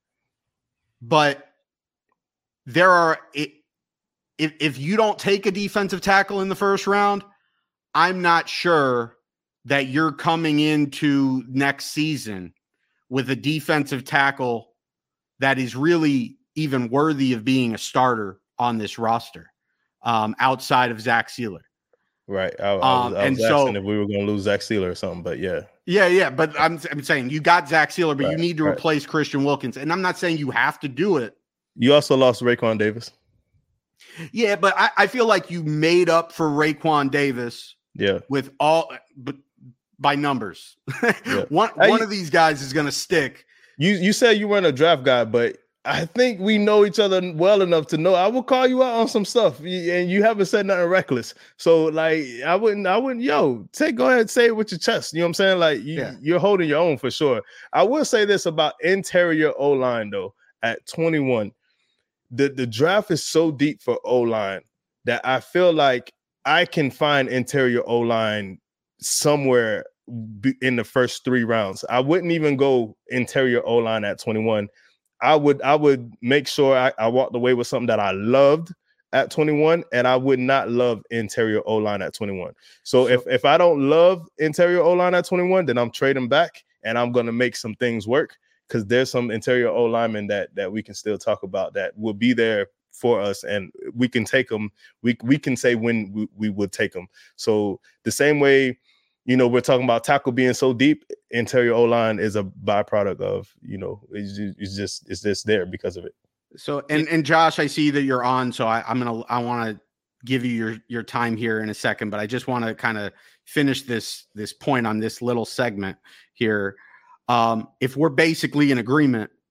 but there are, if, if you don't take a defensive tackle in the first round, I'm not sure that you're coming into next season with a defensive tackle that is really even worthy of being a starter on this roster um, outside of Zach Sealer. Right. I, I was, um, I was and asking so, if we were going to lose Zach Sealer or something, but yeah. Yeah, yeah. But I'm, I'm saying you got Zach Sealer, but right, you need to right. replace Christian Wilkins. And I'm not saying you have to do it. You also lost Raekwon Davis. Yeah, but I, I feel like you made up for Raekwon Davis yeah. with all but by numbers. Yeah. one hey, one of these guys is going to stick. You you said you weren't a draft guy, but I think we know each other well enough to know I will call you out on some stuff, and you haven't said nothing reckless. So, like, I wouldn't, I wouldn't, yo, take, go ahead and say it with your chest. You know what I'm saying? Like, you, yeah. you're holding your own for sure. I will say this about interior O-line, though, at twenty-one. The, the draft is so deep for O-line that I feel like I can find interior O-line somewhere in the first three rounds. I wouldn't even go interior O-line at twenty-one. I would I would make sure I, I walked away with something that I loved at twenty-one, and I would not love interior O-line at twenty-one. So, so if, if I don't love interior O-line at twenty-one, then I'm trading back, and I'm going to make some things work because there's some interior O-linemen that that we can still talk about that will be there for us, and we can take them. We, we can say when we, we would take them. So the same way, you know, we're talking about tackle being so deep, interior O-line is a byproduct of, you know, it's just, it's just, it's just there because of it. So, and, and Josh, I see that you're on, so I, I'm going to, I want to give you your, your time here in a second, but I just want to kind of finish this, this point on this little segment here. Um, if we're basically in agreement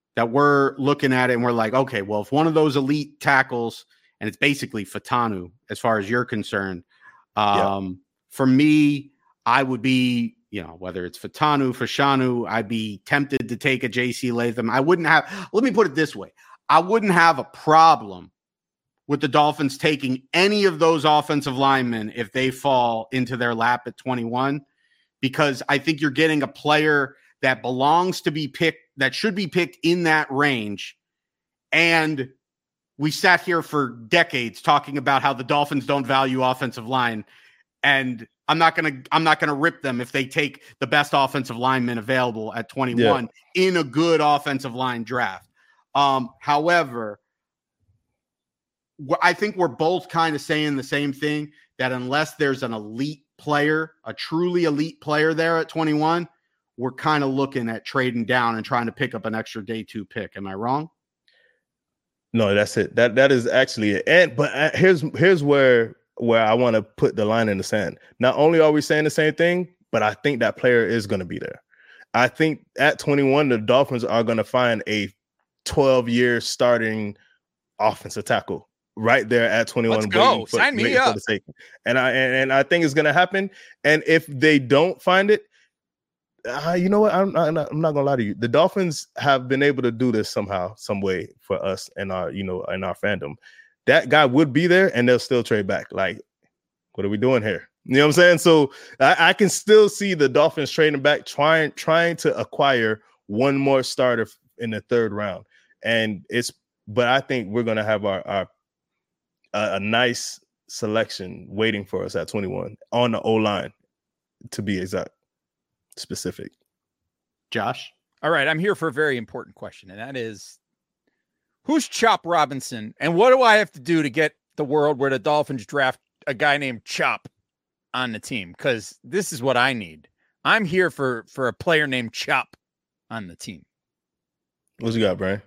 that we're looking at it and we're like, okay, well, if one of those elite tackles, and it's basically Fatanu as far as you're concerned, um, yeah. for me, I would be, you know, whether it's Fatanu, Fashanu, I'd be tempted to take a J C Latham. I wouldn't have, let me put it this way. I wouldn't have a problem with the Dolphins taking any of those offensive linemen if they fall into their lap at twenty-one, because I think you're getting a player that belongs to be picked, that should be picked in that range. And we sat here for decades talking about how the Dolphins don't value offensive line. And I'm not going to, I'm not going to rip them if they take the best offensive lineman available at twenty-one yeah. in a good offensive line draft. Um, however, I think we're both kind of saying the same thing, that unless there's an elite player, a truly elite player there at twenty-one, we're kind of looking at trading down and trying to pick up an extra day two pick. Am I wrong? No, that's it. That that is actually it. And but uh, here's here's where where I want to put the line in the sand. Not only are we saying the same thing, but I think that player is going to be there. I think at twenty-one, the Dolphins are going to find a twelve-year starting offensive tackle right there at twenty-one. Let's go. For, Sign me up. And I and, and I think it's going to happen. And if they don't find it, uh, you know what? I'm, I'm not, I'm not going to lie to you. The Dolphins have been able to do this somehow, some way for us and our, you know, in our fandom. That guy would be there and they'll still trade back. Like, what are we doing here? You know what I'm saying? So I, I can still see the Dolphins trading back, trying, trying to acquire one more starter in the third round. And it's, but I think we're going to have our, our a, a nice selection waiting for us at twenty-one on the O-line, to be exact, specific. Josh? All right, I'm here for a very important question, and that is, who's Chop Robinson, and what do I have to do to get the world where the Dolphins draft a guy named Chop on the team? Because this is what I need. I'm here for, for a player named Chop on the team. What you got, Brian?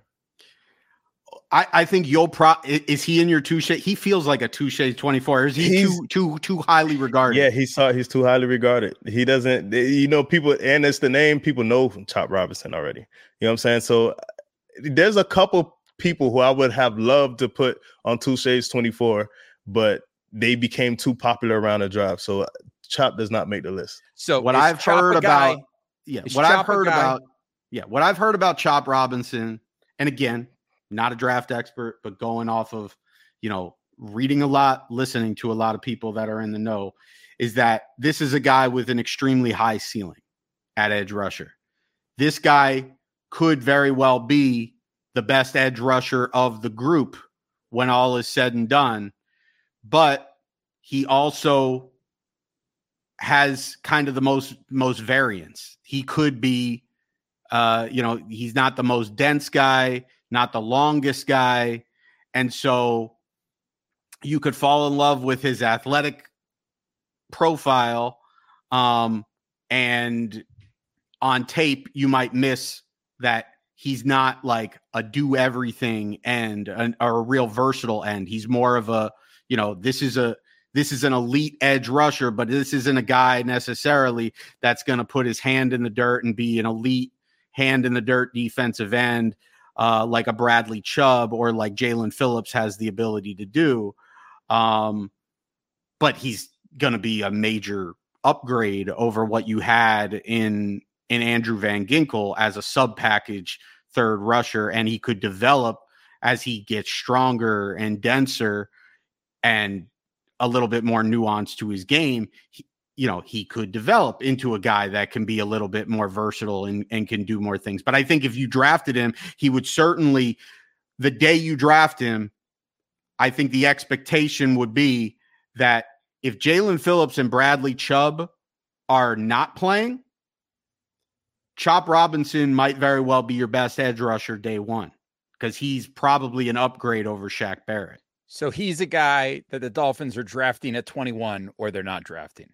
I, I think you'll pro is he in your Touche? He feels like a Touche twenty-four. Is he he's, too too too highly regarded? Yeah, he saw he's too highly regarded. He doesn't, you know, people, and it's the name people know from Chop Robinson already. You know what I'm saying? So there's a couple people who I would have loved to put on Touche's twenty-four, but they became too popular around the draft. So Chop does not make the list. So what I've Chop heard about, yeah, is what Chop I've heard about, yeah, what I've heard about Chop Robinson, and again, not a draft expert, but going off of, you know, reading a lot, listening to a lot of people that are in the know, is that this is a guy with an extremely high ceiling at edge rusher. This guy could very well be the best edge rusher of the group when all is said and done, but he also has kind of the most, most variance. He could be, uh, you know, he's not the most dense guy, not the longest guy. And so you could fall in love with his athletic profile. Um, and on tape, you might miss that he's not like a do everything and an, or a real versatile end. He's more of a, you know, this is a, this is an elite edge rusher, but this isn't a guy necessarily that's going to put his hand in the dirt and be an elite hand in the dirt defensive end. Uh, like a Bradley Chubb or like Jalen Phillips has the ability to do. Um, but he's going to be a major upgrade over what you had in, in Andrew Van Ginkel as a sub package third rusher. And he could develop as he gets stronger and denser and a little bit more nuance to his game. He, you know, he could develop into a guy that can be a little bit more versatile and, and can do more things. But I think if you drafted him, he would certainly, the day you draft him, I think the expectation would be that if Jalen Phillips and Bradley Chubb are not playing, Chop Robinson might very well be your best edge rusher day one, because he's probably an upgrade over Shaq Barrett. So he's a guy that the Dolphins are drafting at twenty-one, or they're not drafting.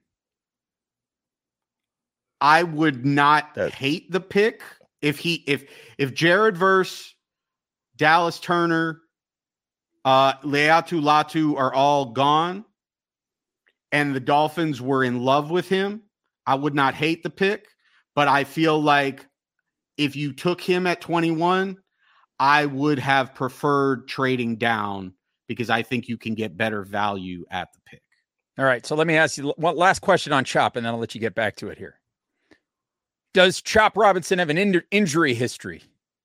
I would not That's... hate the pick if he if if Jared Verse, Dallas Turner, uh, Leatu Latu are all gone, and the Dolphins were in love with him. I would not hate the pick, but I feel like if you took him at twenty-one, I would have preferred trading down because I think you can get better value at the pick. All right. So let me ask you one last question on Chop, and then I'll let you get back to it here. Does Chop Robinson have an in- injury history?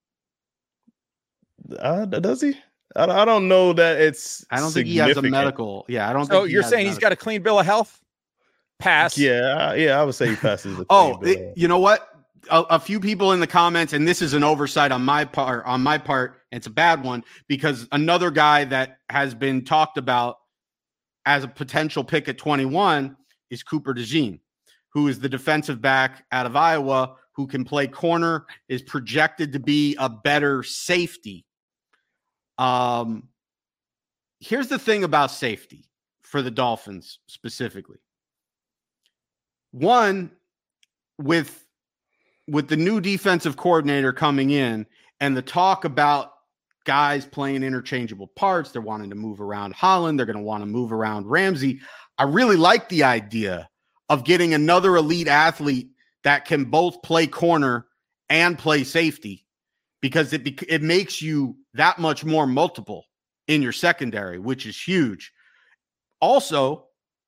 Uh, does he? I, I don't know that it's. I don't think he has a medical. Yeah, I don't. So think you're he saying he's got a clean bill of health? Pass. Yeah, yeah, I would say he passes. The oh, it, you know what? A, a few people in the comments, and this is an oversight on my part. On my part, and it's a bad one because another guy that has been talked about as a potential pick at twenty-one is Cooper DeJean, who is the defensive back out of Iowa who can play corner, is projected to be a better safety. Um, here's the thing about safety for the Dolphins specifically. One, with with the new defensive coordinator coming in and the talk about guys playing interchangeable parts, they're wanting to move around Holland, they're going to want to move around Ramsey. I really like the idea of getting another elite athlete that can both play corner and play safety, because it bec- it makes you that much more multiple in your secondary, which is huge. Also,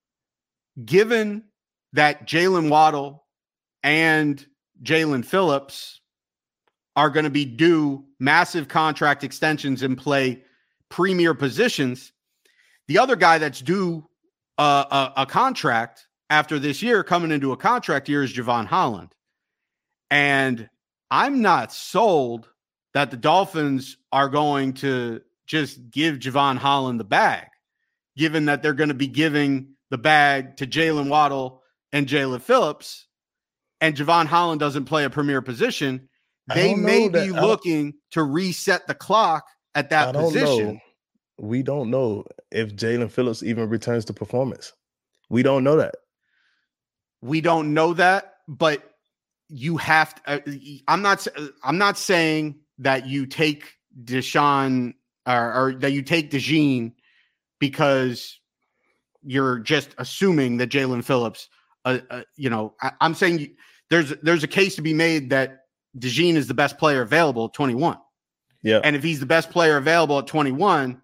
given that Jalen Waddle and Jalen Phillips are going to be due massive contract extensions and play premier positions, the other guy that's due uh, a, a contract after this year, coming into a contract year, is Javon Holland. And I'm not sold that the Dolphins are going to just give Javon Holland the bag, given that they're going to be giving the bag to Jalen Waddle and Jalen Phillips, and Javon Holland doesn't play a premier position. They may be looking to reset the clock at that position. Know. We don't know if Jalen Phillips even returns to performance. We don't know that. We don't know that, but you have to, uh, I'm not, I'm not saying that you take Deshaun or, or that you take DeJean because you're just assuming that Jalen Phillips, uh, uh, you know, I, I'm saying you, there's, there's a case to be made that DeJean is the best player available at twenty-one. Yeah. And if he's the best player available at twenty-one,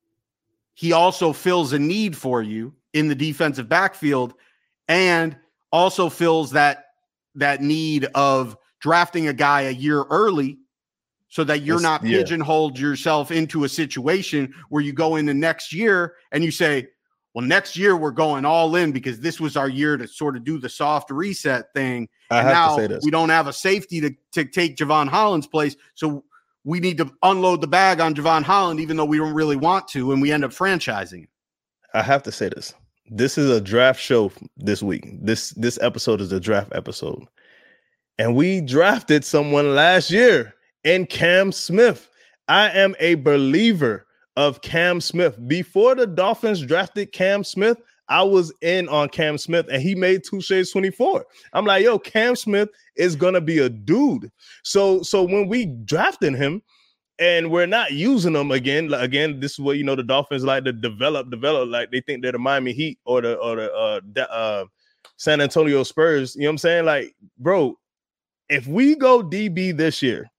he also fills a need for you in the defensive backfield and also fills that that need of drafting a guy a year early so that you're it's, not yeah. pigeonholed yourself into a situation where you go into next year and you say, well, next year we're going all in because this was our year to sort of do the soft reset thing. I and have now to say this. We don't have a safety to, to take Javon Holland's place. So we need to unload the bag on Javon Holland, even though we don't really want to, and we end up franchising it. I have to say this. This is a draft show this week. This this episode is a draft episode. And we drafted someone last year in Cam Smith. I am a believer of Cam Smith. Before the Dolphins drafted Cam Smith, I was in on Cam Smith, and he made two shades twenty-four. I'm like, yo, Cam Smith is going to be a dude. So, so when we drafted him, and we're not using them again. Again, this is what, you know, the Dolphins like to develop, develop. Like they think they're the Miami Heat or the or the uh, the, uh, San Antonio Spurs. You know what I'm saying? Like, bro, if we go D B this year,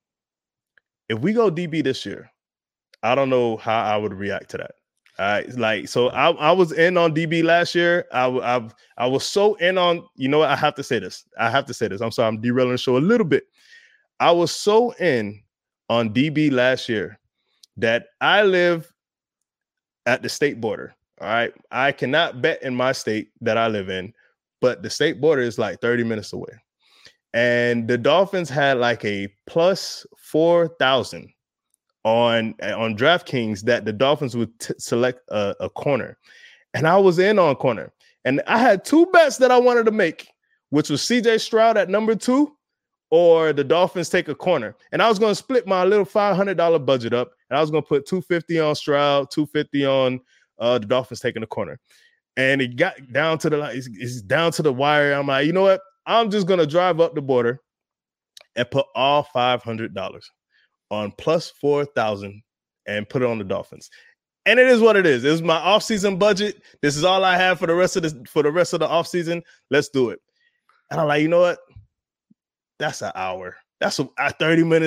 if we go D B this year, I don't know how I would react to that. All right, like so, I, I was in on D B last year. I I I was so in on. You know what? I have to say this. I have to say this. I'm sorry, I'm derailing the show a little bit. I was so in on D B last year that I live at the state border. All right. I cannot bet in my state that I live in, but the state border is like thirty minutes away. And the Dolphins had like a plus four thousand on, on DraftKings that the Dolphins would t- select a, a corner. And I was in on corner. And I had two bets that I wanted to make, which was C J Stroud at number two, or the Dolphins take a corner. And I was going to split my little five hundred dollars budget up, and I was going to put two hundred fifty dollars on Stroud, two hundred fifty dollars on uh, the Dolphins taking a corner. And it got down to the it's, it's down to the wire. I'm like, you know what? I'm just going to drive up the border and put all five hundred dollars on plus four thousand and put it on the Dolphins. And it is what it is. It was my offseason budget. This is all I have for the rest of the for the rest of the offseason. Let's do it. And I'm like, you know what? That's an hour. That's a, thirty minutes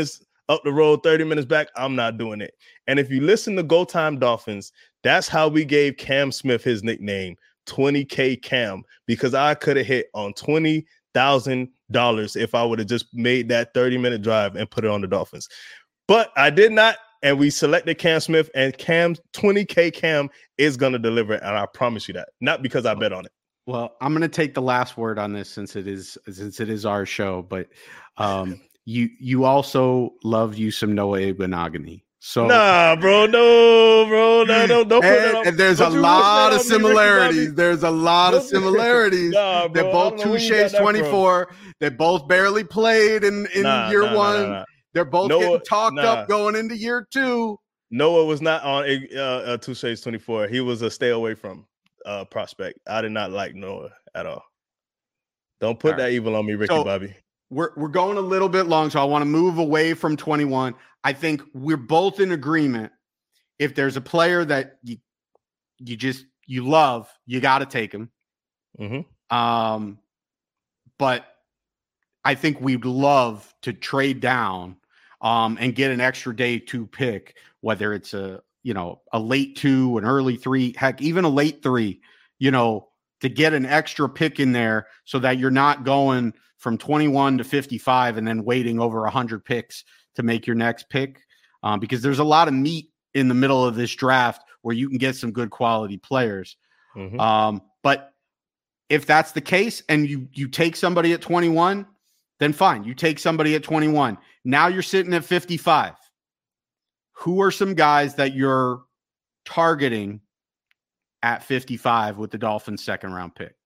up the road thirty minutes back, I'm not doing it. And if you listen to Go Time Dolphins, that's how we gave Cam Smith his nickname, twenty K Cam, because I could have hit on twenty thousand dollars if I would have just made that thirty minute drive and put it on the Dolphins. But I did not. And we selected Cam Smith, and Cam twenty K Cam is going to deliver it. And I promise you that, not because I bet on it. Well, I'm going to take the last word on this since it is since it is our show. But um, you you also loved you some Noah Igbinoghene. So nah, bro, no, bro, no, no, don't put and, that on. And there's Don't a you lot wish of that on me, Ricky similarities. Bobby? There's a lot of Don't- similarities. Nah, bro, They're I both don't know where you got Touche's that from. twenty-four. They both barely played in, in Nah, year nah, nah, one. nah, nah. They're both Noah- getting talked nah. up going into year two. Noah was not on uh, uh, Touche's twenty-four. He was a stay away from uh, prospect. I did not like Noah at all. Don't put All that right. evil on me, Ricky So- Bobby. We're we're going a little bit long, so I want to move away from twenty-one. I think we're both in agreement. If there's a player that you you just you love, you got to take him. Mm-hmm. Um, but I think we'd love to trade down um, and get an extra day two pick, whether it's a you know a late two, an early three, heck, even a late three. You know, to get an extra pick in there so that you're not going from twenty-one to fifty-five and then waiting over one hundred picks to make your next pick, um, because there's a lot of meat in the middle of this draft where you can get some good quality players. Mm-hmm. Um, but if that's the case and you you take somebody at twenty-one, then fine. You take somebody at twenty-one. Now you're sitting at fifty-five. Who are some guys that you're targeting at fifty-five with the Dolphins' second round pick?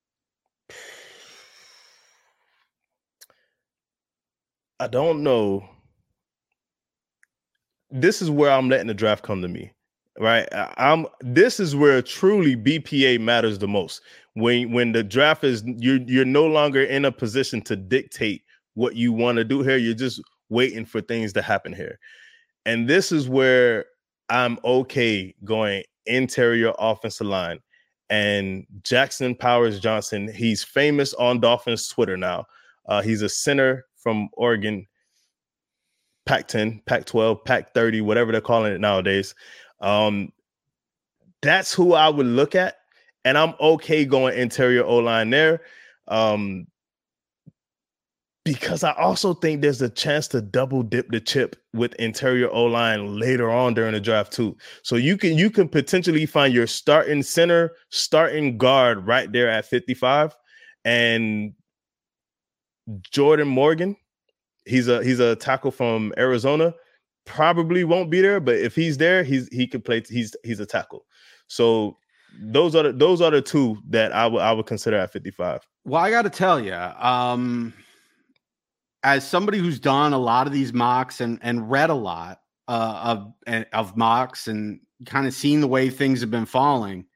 I don't know. This is where I'm letting the draft come to me, right? I- I'm. This is where truly B P A matters the most. When when the draft is, you're you're no longer in a position to dictate what you want to do here. You're just waiting for things to happen here, and this is where I'm okay going interior offensive line. And Jackson Powers Johnson, he's famous on Dolphins Twitter now. Uh, he's a center from Oregon, Pac ten, Pac twelve, Pac thirty, whatever they're calling it nowadays. Um, that's who I would look at, and I'm okay going interior O-line there, um, because I also think there's a chance to double dip the chip with interior O-line later on during the draft too. So you can you can potentially find your starting center, starting guard right there at fifty-five, and Jordan Morgan, he's a he's a tackle from Arizona, probably won't be there, but if he's there, he's he can play. He's he's a tackle. So those are the, those are the two that I would I would consider at fifty-five. Well, I got to tell you, um, as somebody who's done a lot of these mocks and and read a lot uh, of of mocks and kind of seen the way things have been falling,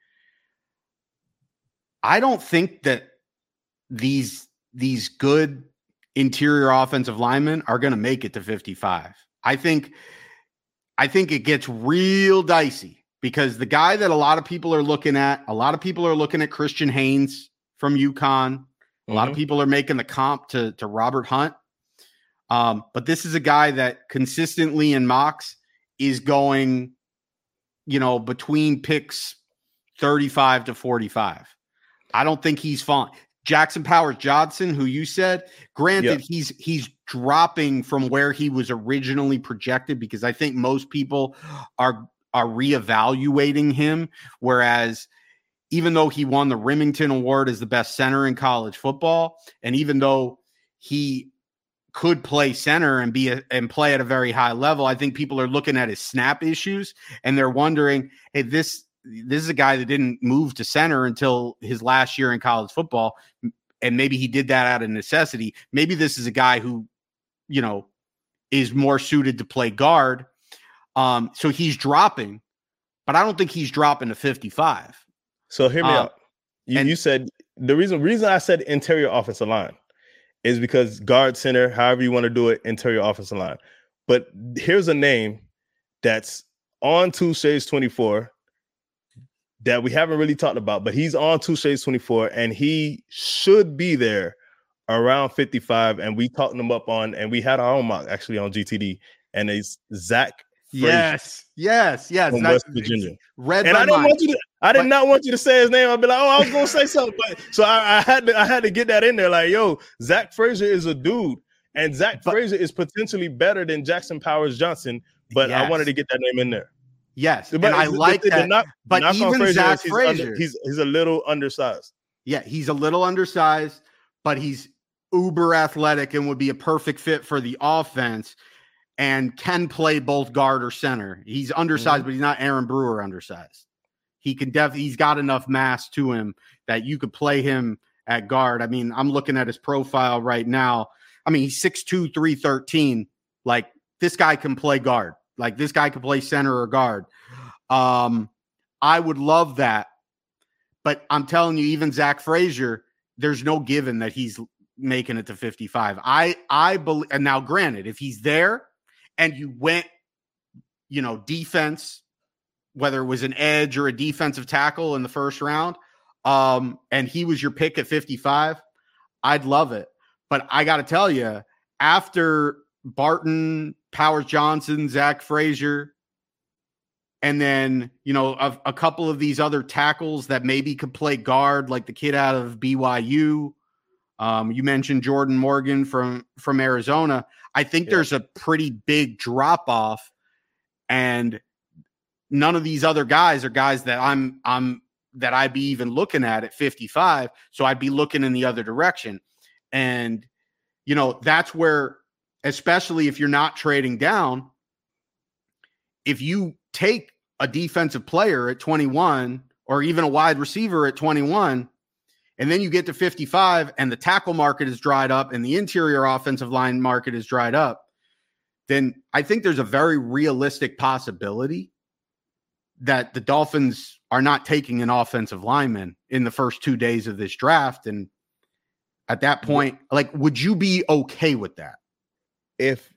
I don't think that these these good interior offensive linemen are going to make it to fifty-five. I think I think it gets real dicey because the guy that a lot of people are looking at, a lot of people are looking at Christian Haynes from UConn. A lot of people are making the comp to, to Robert Hunt. Um, but this is a guy that consistently in mocks is going, you know, between picks thirty-five to forty-five. I don't think he's fine. Jackson Powers Johnson, who you said, granted, Yeah. he's he's dropping from where he was originally projected because I think most people are are reevaluating him. Whereas even though he won the Remington Award as the best center in college football, and even though he could play center and be a, and play at a very high level, I think people are looking at his snap issues and they're wondering, hey, this this is a guy that didn't move to center until his last year in college football, and maybe he did that out of necessity. Maybe this is a guy who, you know, is more suited to play guard. Um, so he's dropping, but I don't think he's dropping to fifty-five. So hear me Um, out. You, and- you said the reason reason I said interior offensive line is because guard, center, however you want to do it, interior offensive line. But here's a name that's on Touche's twenty-four that we haven't really talked about, but he's on Touche's twenty-four and he should be there around fifty-five. And we talked him up on, and we had our own mock actually on G T D, and it's Zach Frazier Yes, yes, yes. from That- West Virginia. Read And my I didn't mind. want you to. I did But- not want you to say his name. I'd be like, oh, I was gonna say something, but so I, I had to. I had to get that in there. Like, yo, Zach Frazier is a dude, and Zach But- Frazier is potentially better than Jackson Powers Johnson. But I Yes. wanted to get that name in there. Yes, But and I the- like the, the that. knock- but knock on even Frazier Zach is he's, under- Frazier, he's he's a little undersized. yeah, he's a little undersized, but he's uber athletic and would be a perfect fit for the offense and can play both guard or center. He's undersized, Mhm. but he's not Aaron Brewer undersized. He can definitely, he's got enough mass to him that you could play him at guard. I mean, I'm looking at his profile right now. I mean, he's six two, three thirteen. Like, this guy can play guard. Like, this guy can play center or guard. Um, I would love that. But I'm telling you, even Zach Frazier, there's no given that he's making it to fifty-five. I I believe, and now granted, if he's there and you went, you know, defense, whether it was an edge or a defensive tackle in the first round, um, and he was your pick at fifty-five, I'd love it. But I got to tell you, after Barton, Powers Johnson, Zach Frazier, and then, you know, a, a couple of these other tackles that maybe could play guard, like the kid out of B Y U. Um, you mentioned Jordan Morgan from, from Arizona. I think Yeah. there's a pretty big drop off, and none of these other guys are guys that I'm, I'm, that I'd be even looking at at fifty-five. So I'd be looking in the other direction. And, you know, that's where, especially if you're not trading down, if you take a defensive player at twenty-one or even a wide receiver at twenty-one, and then you get to fifty-five and the tackle market is dried up and the interior offensive line market is dried up, then I think there's a very realistic possibility that the Dolphins are not taking an offensive lineman in the first two days of this draft. And at that point, like, would you be okay with that? If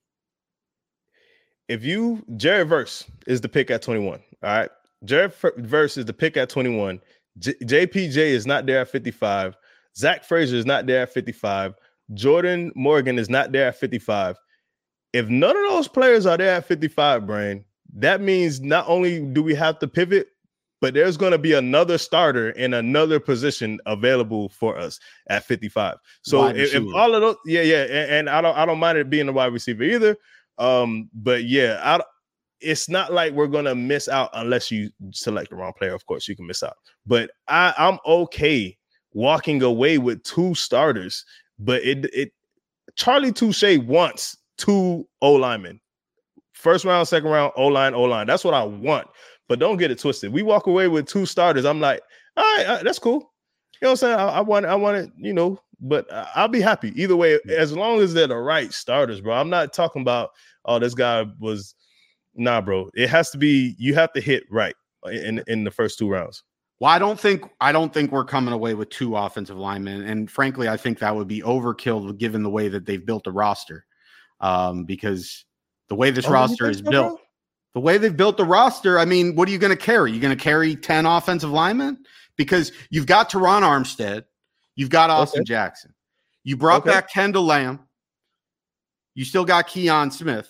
if you Jared Verse is the pick at twenty-one, all right. Jared Verse is the pick at twenty-one. J- JPJ is not there at fifty-five. Zach Frazier is not there at fifty-five. Jordan Morgan is not there at fifty-five. If none of those players are there at fifty-five, Brain, that means not only do we have to pivot, but there's going to be another starter in another position available for us at fifty-five. So Wide if, if receiver. all of those, yeah, yeah, and, and I don't, I don't mind it being a wide receiver either. Um, but yeah, I, it's not like we're going to miss out unless you select the wrong player. Of course, you can miss out, but I, I'm okay walking away with two starters. But it, it, Charlie Touche wants two O linemen. First round, second round, O line, O line. That's what I want. But don't get it twisted. We walk away with two starters. I'm like, all right, uh, that's cool. You know what I'm saying? I, I want, I want it, you know, but uh, I'll be happy either way, as long as they're the right starters, bro. I'm not talking about, oh, this guy was, nah, bro. It has to be, you have to hit right in, in the first two rounds. Well, I don't think I don't think we're coming away with two offensive linemen, and frankly, I think that would be overkill given the way that they've built the roster. Um, because the way this Oh, you roster think is so, built, bro? the way they've built the roster, I mean, what are you going to carry? You're going to carry ten offensive linemen because you've got Teron Armstead, you've got Austin Okay. Jackson, you brought Okay. back Kendall Lamb, you still got Keon Smith.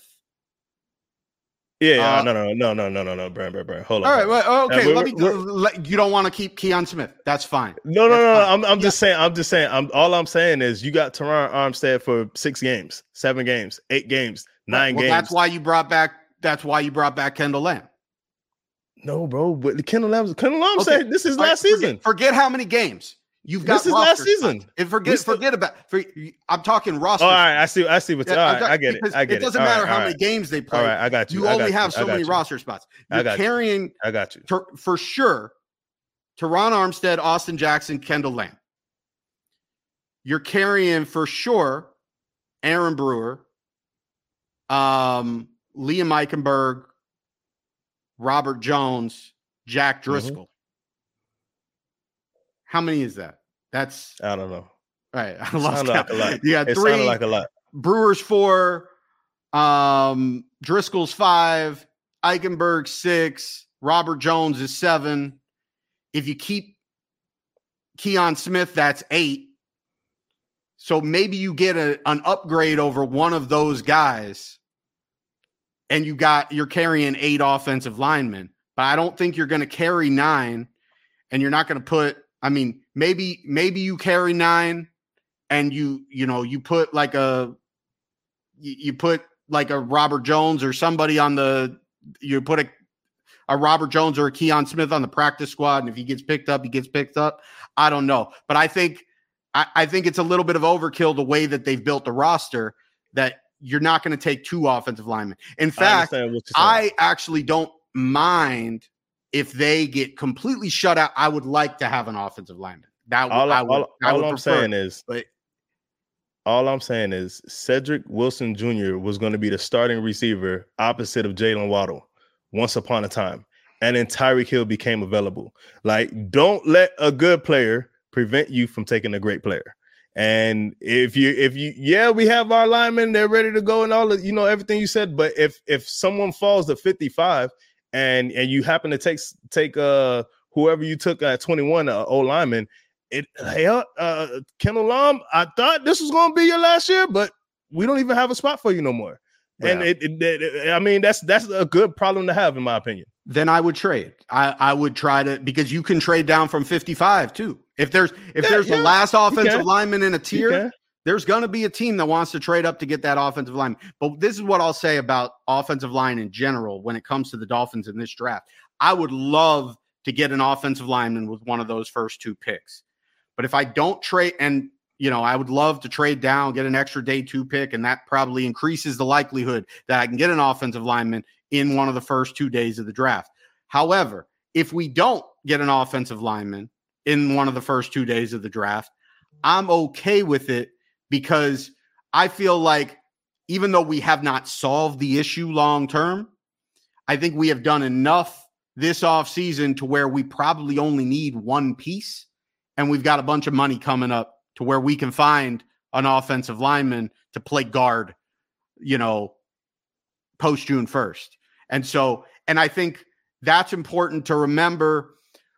Yeah, yeah, Uh, no, no, no, no, no, no, no, Brian, Brian, Brian. Hold on. All right, hold on. well, okay, we're- let me. we're- Let, you don't want to keep Keon Smith? That's fine. No, no, That's no, no. fine. I'm, I'm just saying. I'm just saying. I'm all I'm saying is you got Teron Armstead for six games, seven games, eight games, nine well, games. That's why you brought back. That's why you brought back Kendall Lamb. No, bro. But Kendall Lamb, Kendall Lamb Okay. said this is All right, last forget- season. Forget how many games you've got. This is last roster season. spots. And forget We still- forget about. For, I'm talking Oh, roster. all right. I see. I see. What? Yeah, All I'm right. talking- I get it. because I get it. It doesn't All matter right, how all many right. games they play. All right. I got you. You I only got have you. so I got many you. roster spots. I You're got you. carrying I got you. to, for sure. Teron Armstead, Austin Jackson, Kendall Lamb. You're carrying for sure Aaron Brewer, um, Liam Eichenberg, Robert Jones, Jack Mm-hmm. Driscoll. How many is that? That's I don't know. all right. I It lost sounded count. like a lot. You got It three. sounded like a lot. Brewers four, um, Driscoll's five, Eichenberg six, Robert Jones is seven. If you keep Keon Smith, that's eight. So maybe you get a, an upgrade over one of those guys and you got you're carrying eight offensive linemen, but I don't think you're going to carry nine, and you're not going to put. I mean, maybe maybe you carry nine, and you you know you put like a you, you put like a Robert Jones or somebody on the you put a a Robert Jones or a Keon Smith on the practice squad, and if he gets picked up, he gets picked up. I don't know, but I think I, I think it's a little bit of overkill the way that they've built the roster. That you're not going to take two offensive linemen. In fact, I, I actually don't mind if they get completely shut out. I would like to have an offensive lineman. That would, all, I would, all, I all would I'm prefer, saying is, but all I'm saying is Cedric Wilson Junior was going to be the starting receiver opposite of Jalen Waddle once upon a time. And then Tyreek Hill became available. Like, don't let a good player prevent you from taking a great player. And if you, if you, yeah, we have our linemen, they're ready to go and all of, you know, everything you said. But if, if someone falls to fifty-five and, and you happen to take, take, uh, whoever you took at twenty-one, uh, O lineman, it, hell, uh, Kendall Long, I thought this was going to be your last year, but we don't even have a spot for you no more. Yeah. And it, it, it, I mean, that's, that's a good problem to have, in my opinion. Then I would trade. I, I would try to, because you can trade down from fifty-five too. If there's if yeah, there's yeah, the last offensive lineman in a tier, there's going to be a team that wants to trade up to get that offensive lineman. But this is what I'll say about offensive line in general when it comes to the Dolphins in this draft. I would love to get an offensive lineman with one of those first two picks. But if I don't trade, and you know, I would love to trade down, get an extra day two pick, and that probably increases the likelihood that I can get an offensive lineman in one of the first two days of the draft. However, if we don't get an offensive lineman in one of the first two days of the draft, I'm okay with it because I feel like even though we have not solved the issue long term, I think we have done enough this offseason to where we probably only need one piece, and we've got a bunch of money coming up to where we can find an offensive lineman to play guard, you know, post June first. And so, and I think that's important to remember,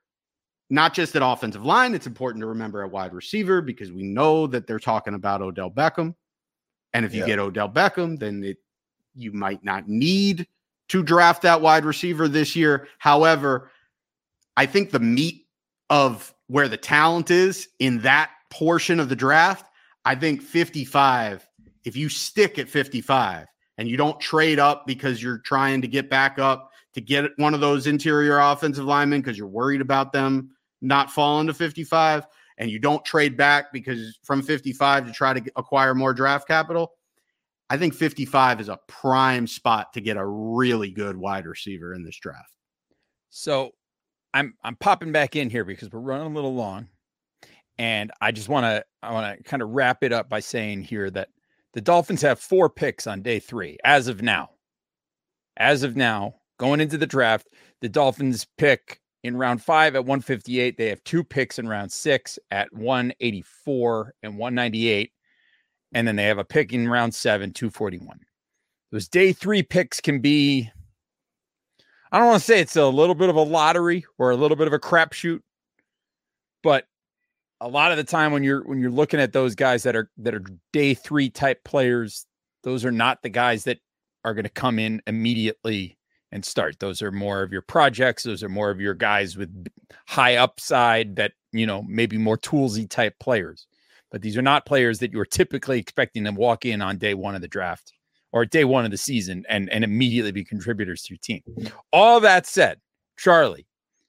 not just at offensive line. It's important to remember at wide receiver, because we know that they're talking about Odell Beckham. And if you yeah. get Odell Beckham, then it, you might not need to draft that wide receiver this year. However, I think the meat of where the talent is in that portion of the draft, I think fifty-five, if you stick at fifty-five and you don't trade up because you're trying to get back up to get one of those interior offensive linemen because you're worried about them not falling to fifty-five, and you don't trade back because from fifty-five to try to acquire more draft capital, I think fifty-five is a prime spot to get a really good wide receiver in this draft. So I'm I'm popping back in here because we're running a little long, and I just want to I want to kind of wrap it up by saying here that the Dolphins have four picks on day three as of now. As of now, going into the draft, the Dolphins pick in round five at one fifty-eight. They have two picks in round six at one eighty-four and one ninety-eight. And then they have a pick in round seven, two forty-one. Those day three picks can be, I don't want to say it's a little bit of a lottery or a little bit of a crapshoot, but a lot of the time when you're when you're looking at those guys that are that are day three type players, those are not the guys that are going to come in immediately and start. Those are more of your projects. Those are more of your guys with high upside that, you know, maybe more toolsy type players. But these are not players that you're typically expecting to walk in on day one of the draft or day one of the season and, and immediately be contributors to your team. All that said, Charlie,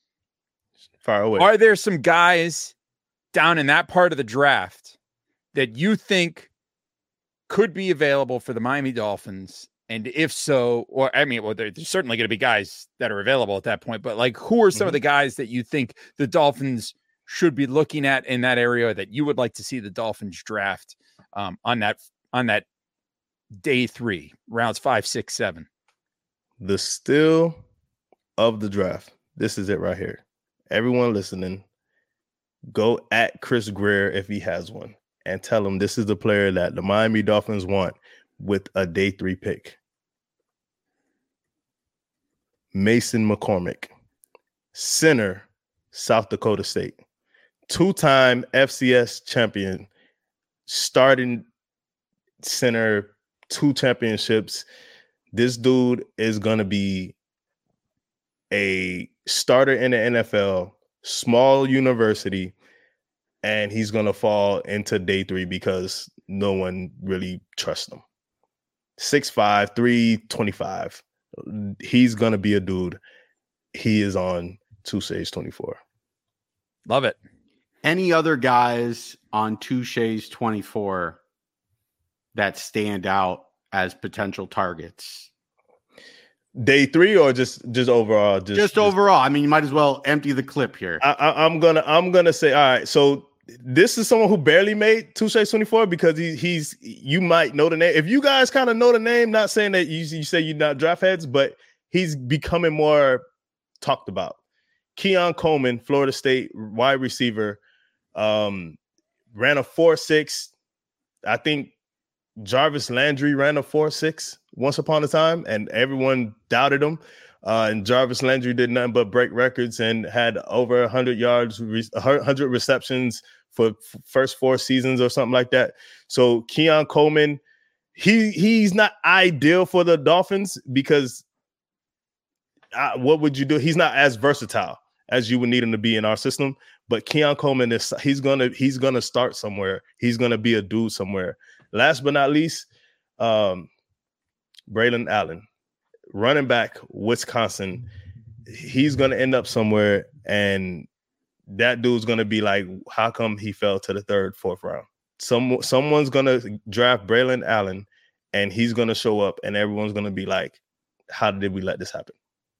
far away. Are there some guys down in that part of the draft that you think could be available for the Miami Dolphins? And if so, or I mean, well, there's certainly going to be guys that are available at that point, but like, who are some mm-hmm. of the guys that you think the Dolphins should be looking at in that area that you would like to see the Dolphins draft um, on that, on that day three, rounds five, six, seven? The steal of the draft. This is it right here. Everyone listening, go at Chris Greer if he has one and tell him this is the player that the Miami Dolphins want with a day three pick. Mason McCormick, center, South Dakota State, two-time F C S champion, starting center, two championships, This dude is going to be a starter in the N F L, small university, and he's going to fall into day three because no one really trusts him. six five, three twenty-five. He's going to be a dude. He is on Touche's twenty-four. Love it. Any other guys on Touche's twenty-four that stand out as potential targets? Day three or just just overall? Just, just overall. I mean, you might as well empty the clip here. I, I, I'm gonna I'm gonna say, all right. So this is someone who barely made Touche's twenty-four because he, he's you might know the name. If you guys kind of know the name, not saying that you, you say you're not draft heads, but he's becoming more talked about. Keon Coleman, Florida State wide receiver, um, ran a four six. I think Jarvis Landry ran a four six once upon a time, and everyone doubted him. Uh, and Jarvis Landry did nothing but break records and had over one hundred yards, one hundred receptions for f- first four seasons or something like that. So Keon Coleman, he he's not ideal for the Dolphins because uh, what would you do? He's not as versatile as you would need him to be in our system. But Keon Coleman is he's gonna he's gonna start somewhere. He's gonna be a dude somewhere. Last but not least, um, Braylon Allen, running back, Wisconsin. He's gonna end up somewhere, and that dude's gonna be like, how come he fell to the third, fourth round? Some someone's gonna draft Braylon Allen, and he's gonna show up, and everyone's gonna be like, how did we let this happen?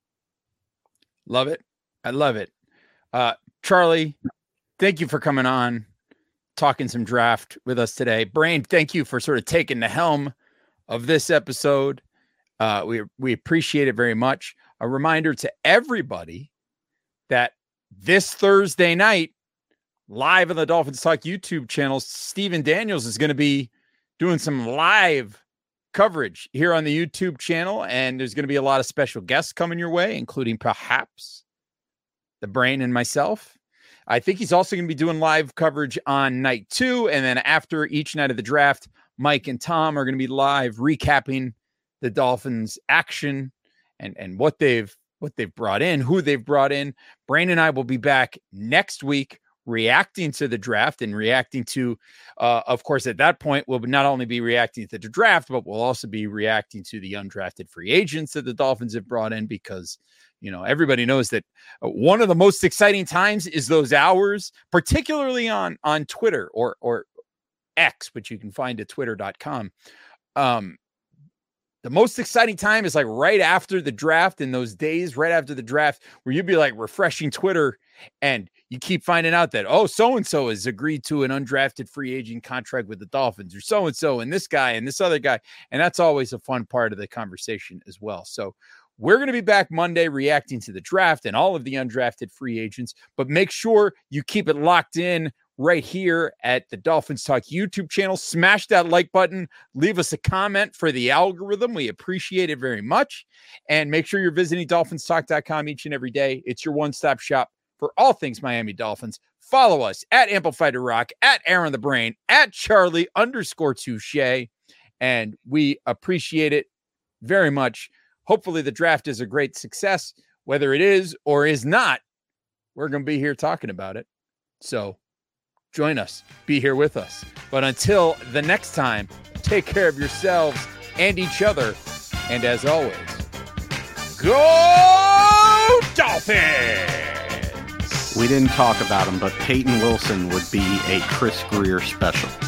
Love it. I love it. Uh, Charlie, thank you for coming on, talking some draft with us today. Brain, thank you for sort of taking the helm of this episode. Uh, we we appreciate it very much. A reminder to everybody that this Thursday night, live on the Dolphins Talk YouTube channel, Stephen Daniels is going to be doing some live coverage here on the YouTube channel, and there's going to be a lot of special guests coming your way, including perhaps the Brain and myself. I think he's also going to be doing live coverage on night two, and then after each night of the draft, Mike and Tom are going to be live recapping the Dolphins' action and and what they've what they've brought in, who they've brought in. Brain and I will be back next week reacting to the draft and reacting to, uh, of course, at that point, we'll not only be reacting to the draft, but we'll also be reacting to the undrafted free agents that the Dolphins have brought in, because, you know, everybody knows that one of the most exciting times is those hours, particularly on, on Twitter or, or X, which you can find at twitter dot com. Um, The most exciting time is like right after the draft, in those days right after the draft, where you'd be like refreshing Twitter and you keep finding out that, oh, so-and-so has agreed to an undrafted free agent contract with the Dolphins, or so-and-so and this guy and this other guy. And that's always a fun part of the conversation as well. So we're going to be back Monday reacting to the draft and all of the undrafted free agents, but make sure you keep it locked in right here at the Dolphins Talk YouTube channel. Smash that like button. Leave us a comment for the algorithm. We appreciate it very much. And make sure you're visiting dolphins talk dot com each and every day. It's your one-stop shop for all things Miami Dolphins. Follow us at Amplify to Rock, at Aaron the Brain, at Charlie underscore Touche. And we appreciate it very much. Hopefully the draft is a great success. Whether it is or is not, we're going to be here talking about it. So join us. Be here with us. But until the next time, take care of yourselves and each other. And as always, go Dolphins! We didn't talk about him, but Peyton Wilson would be a Chris Greer special.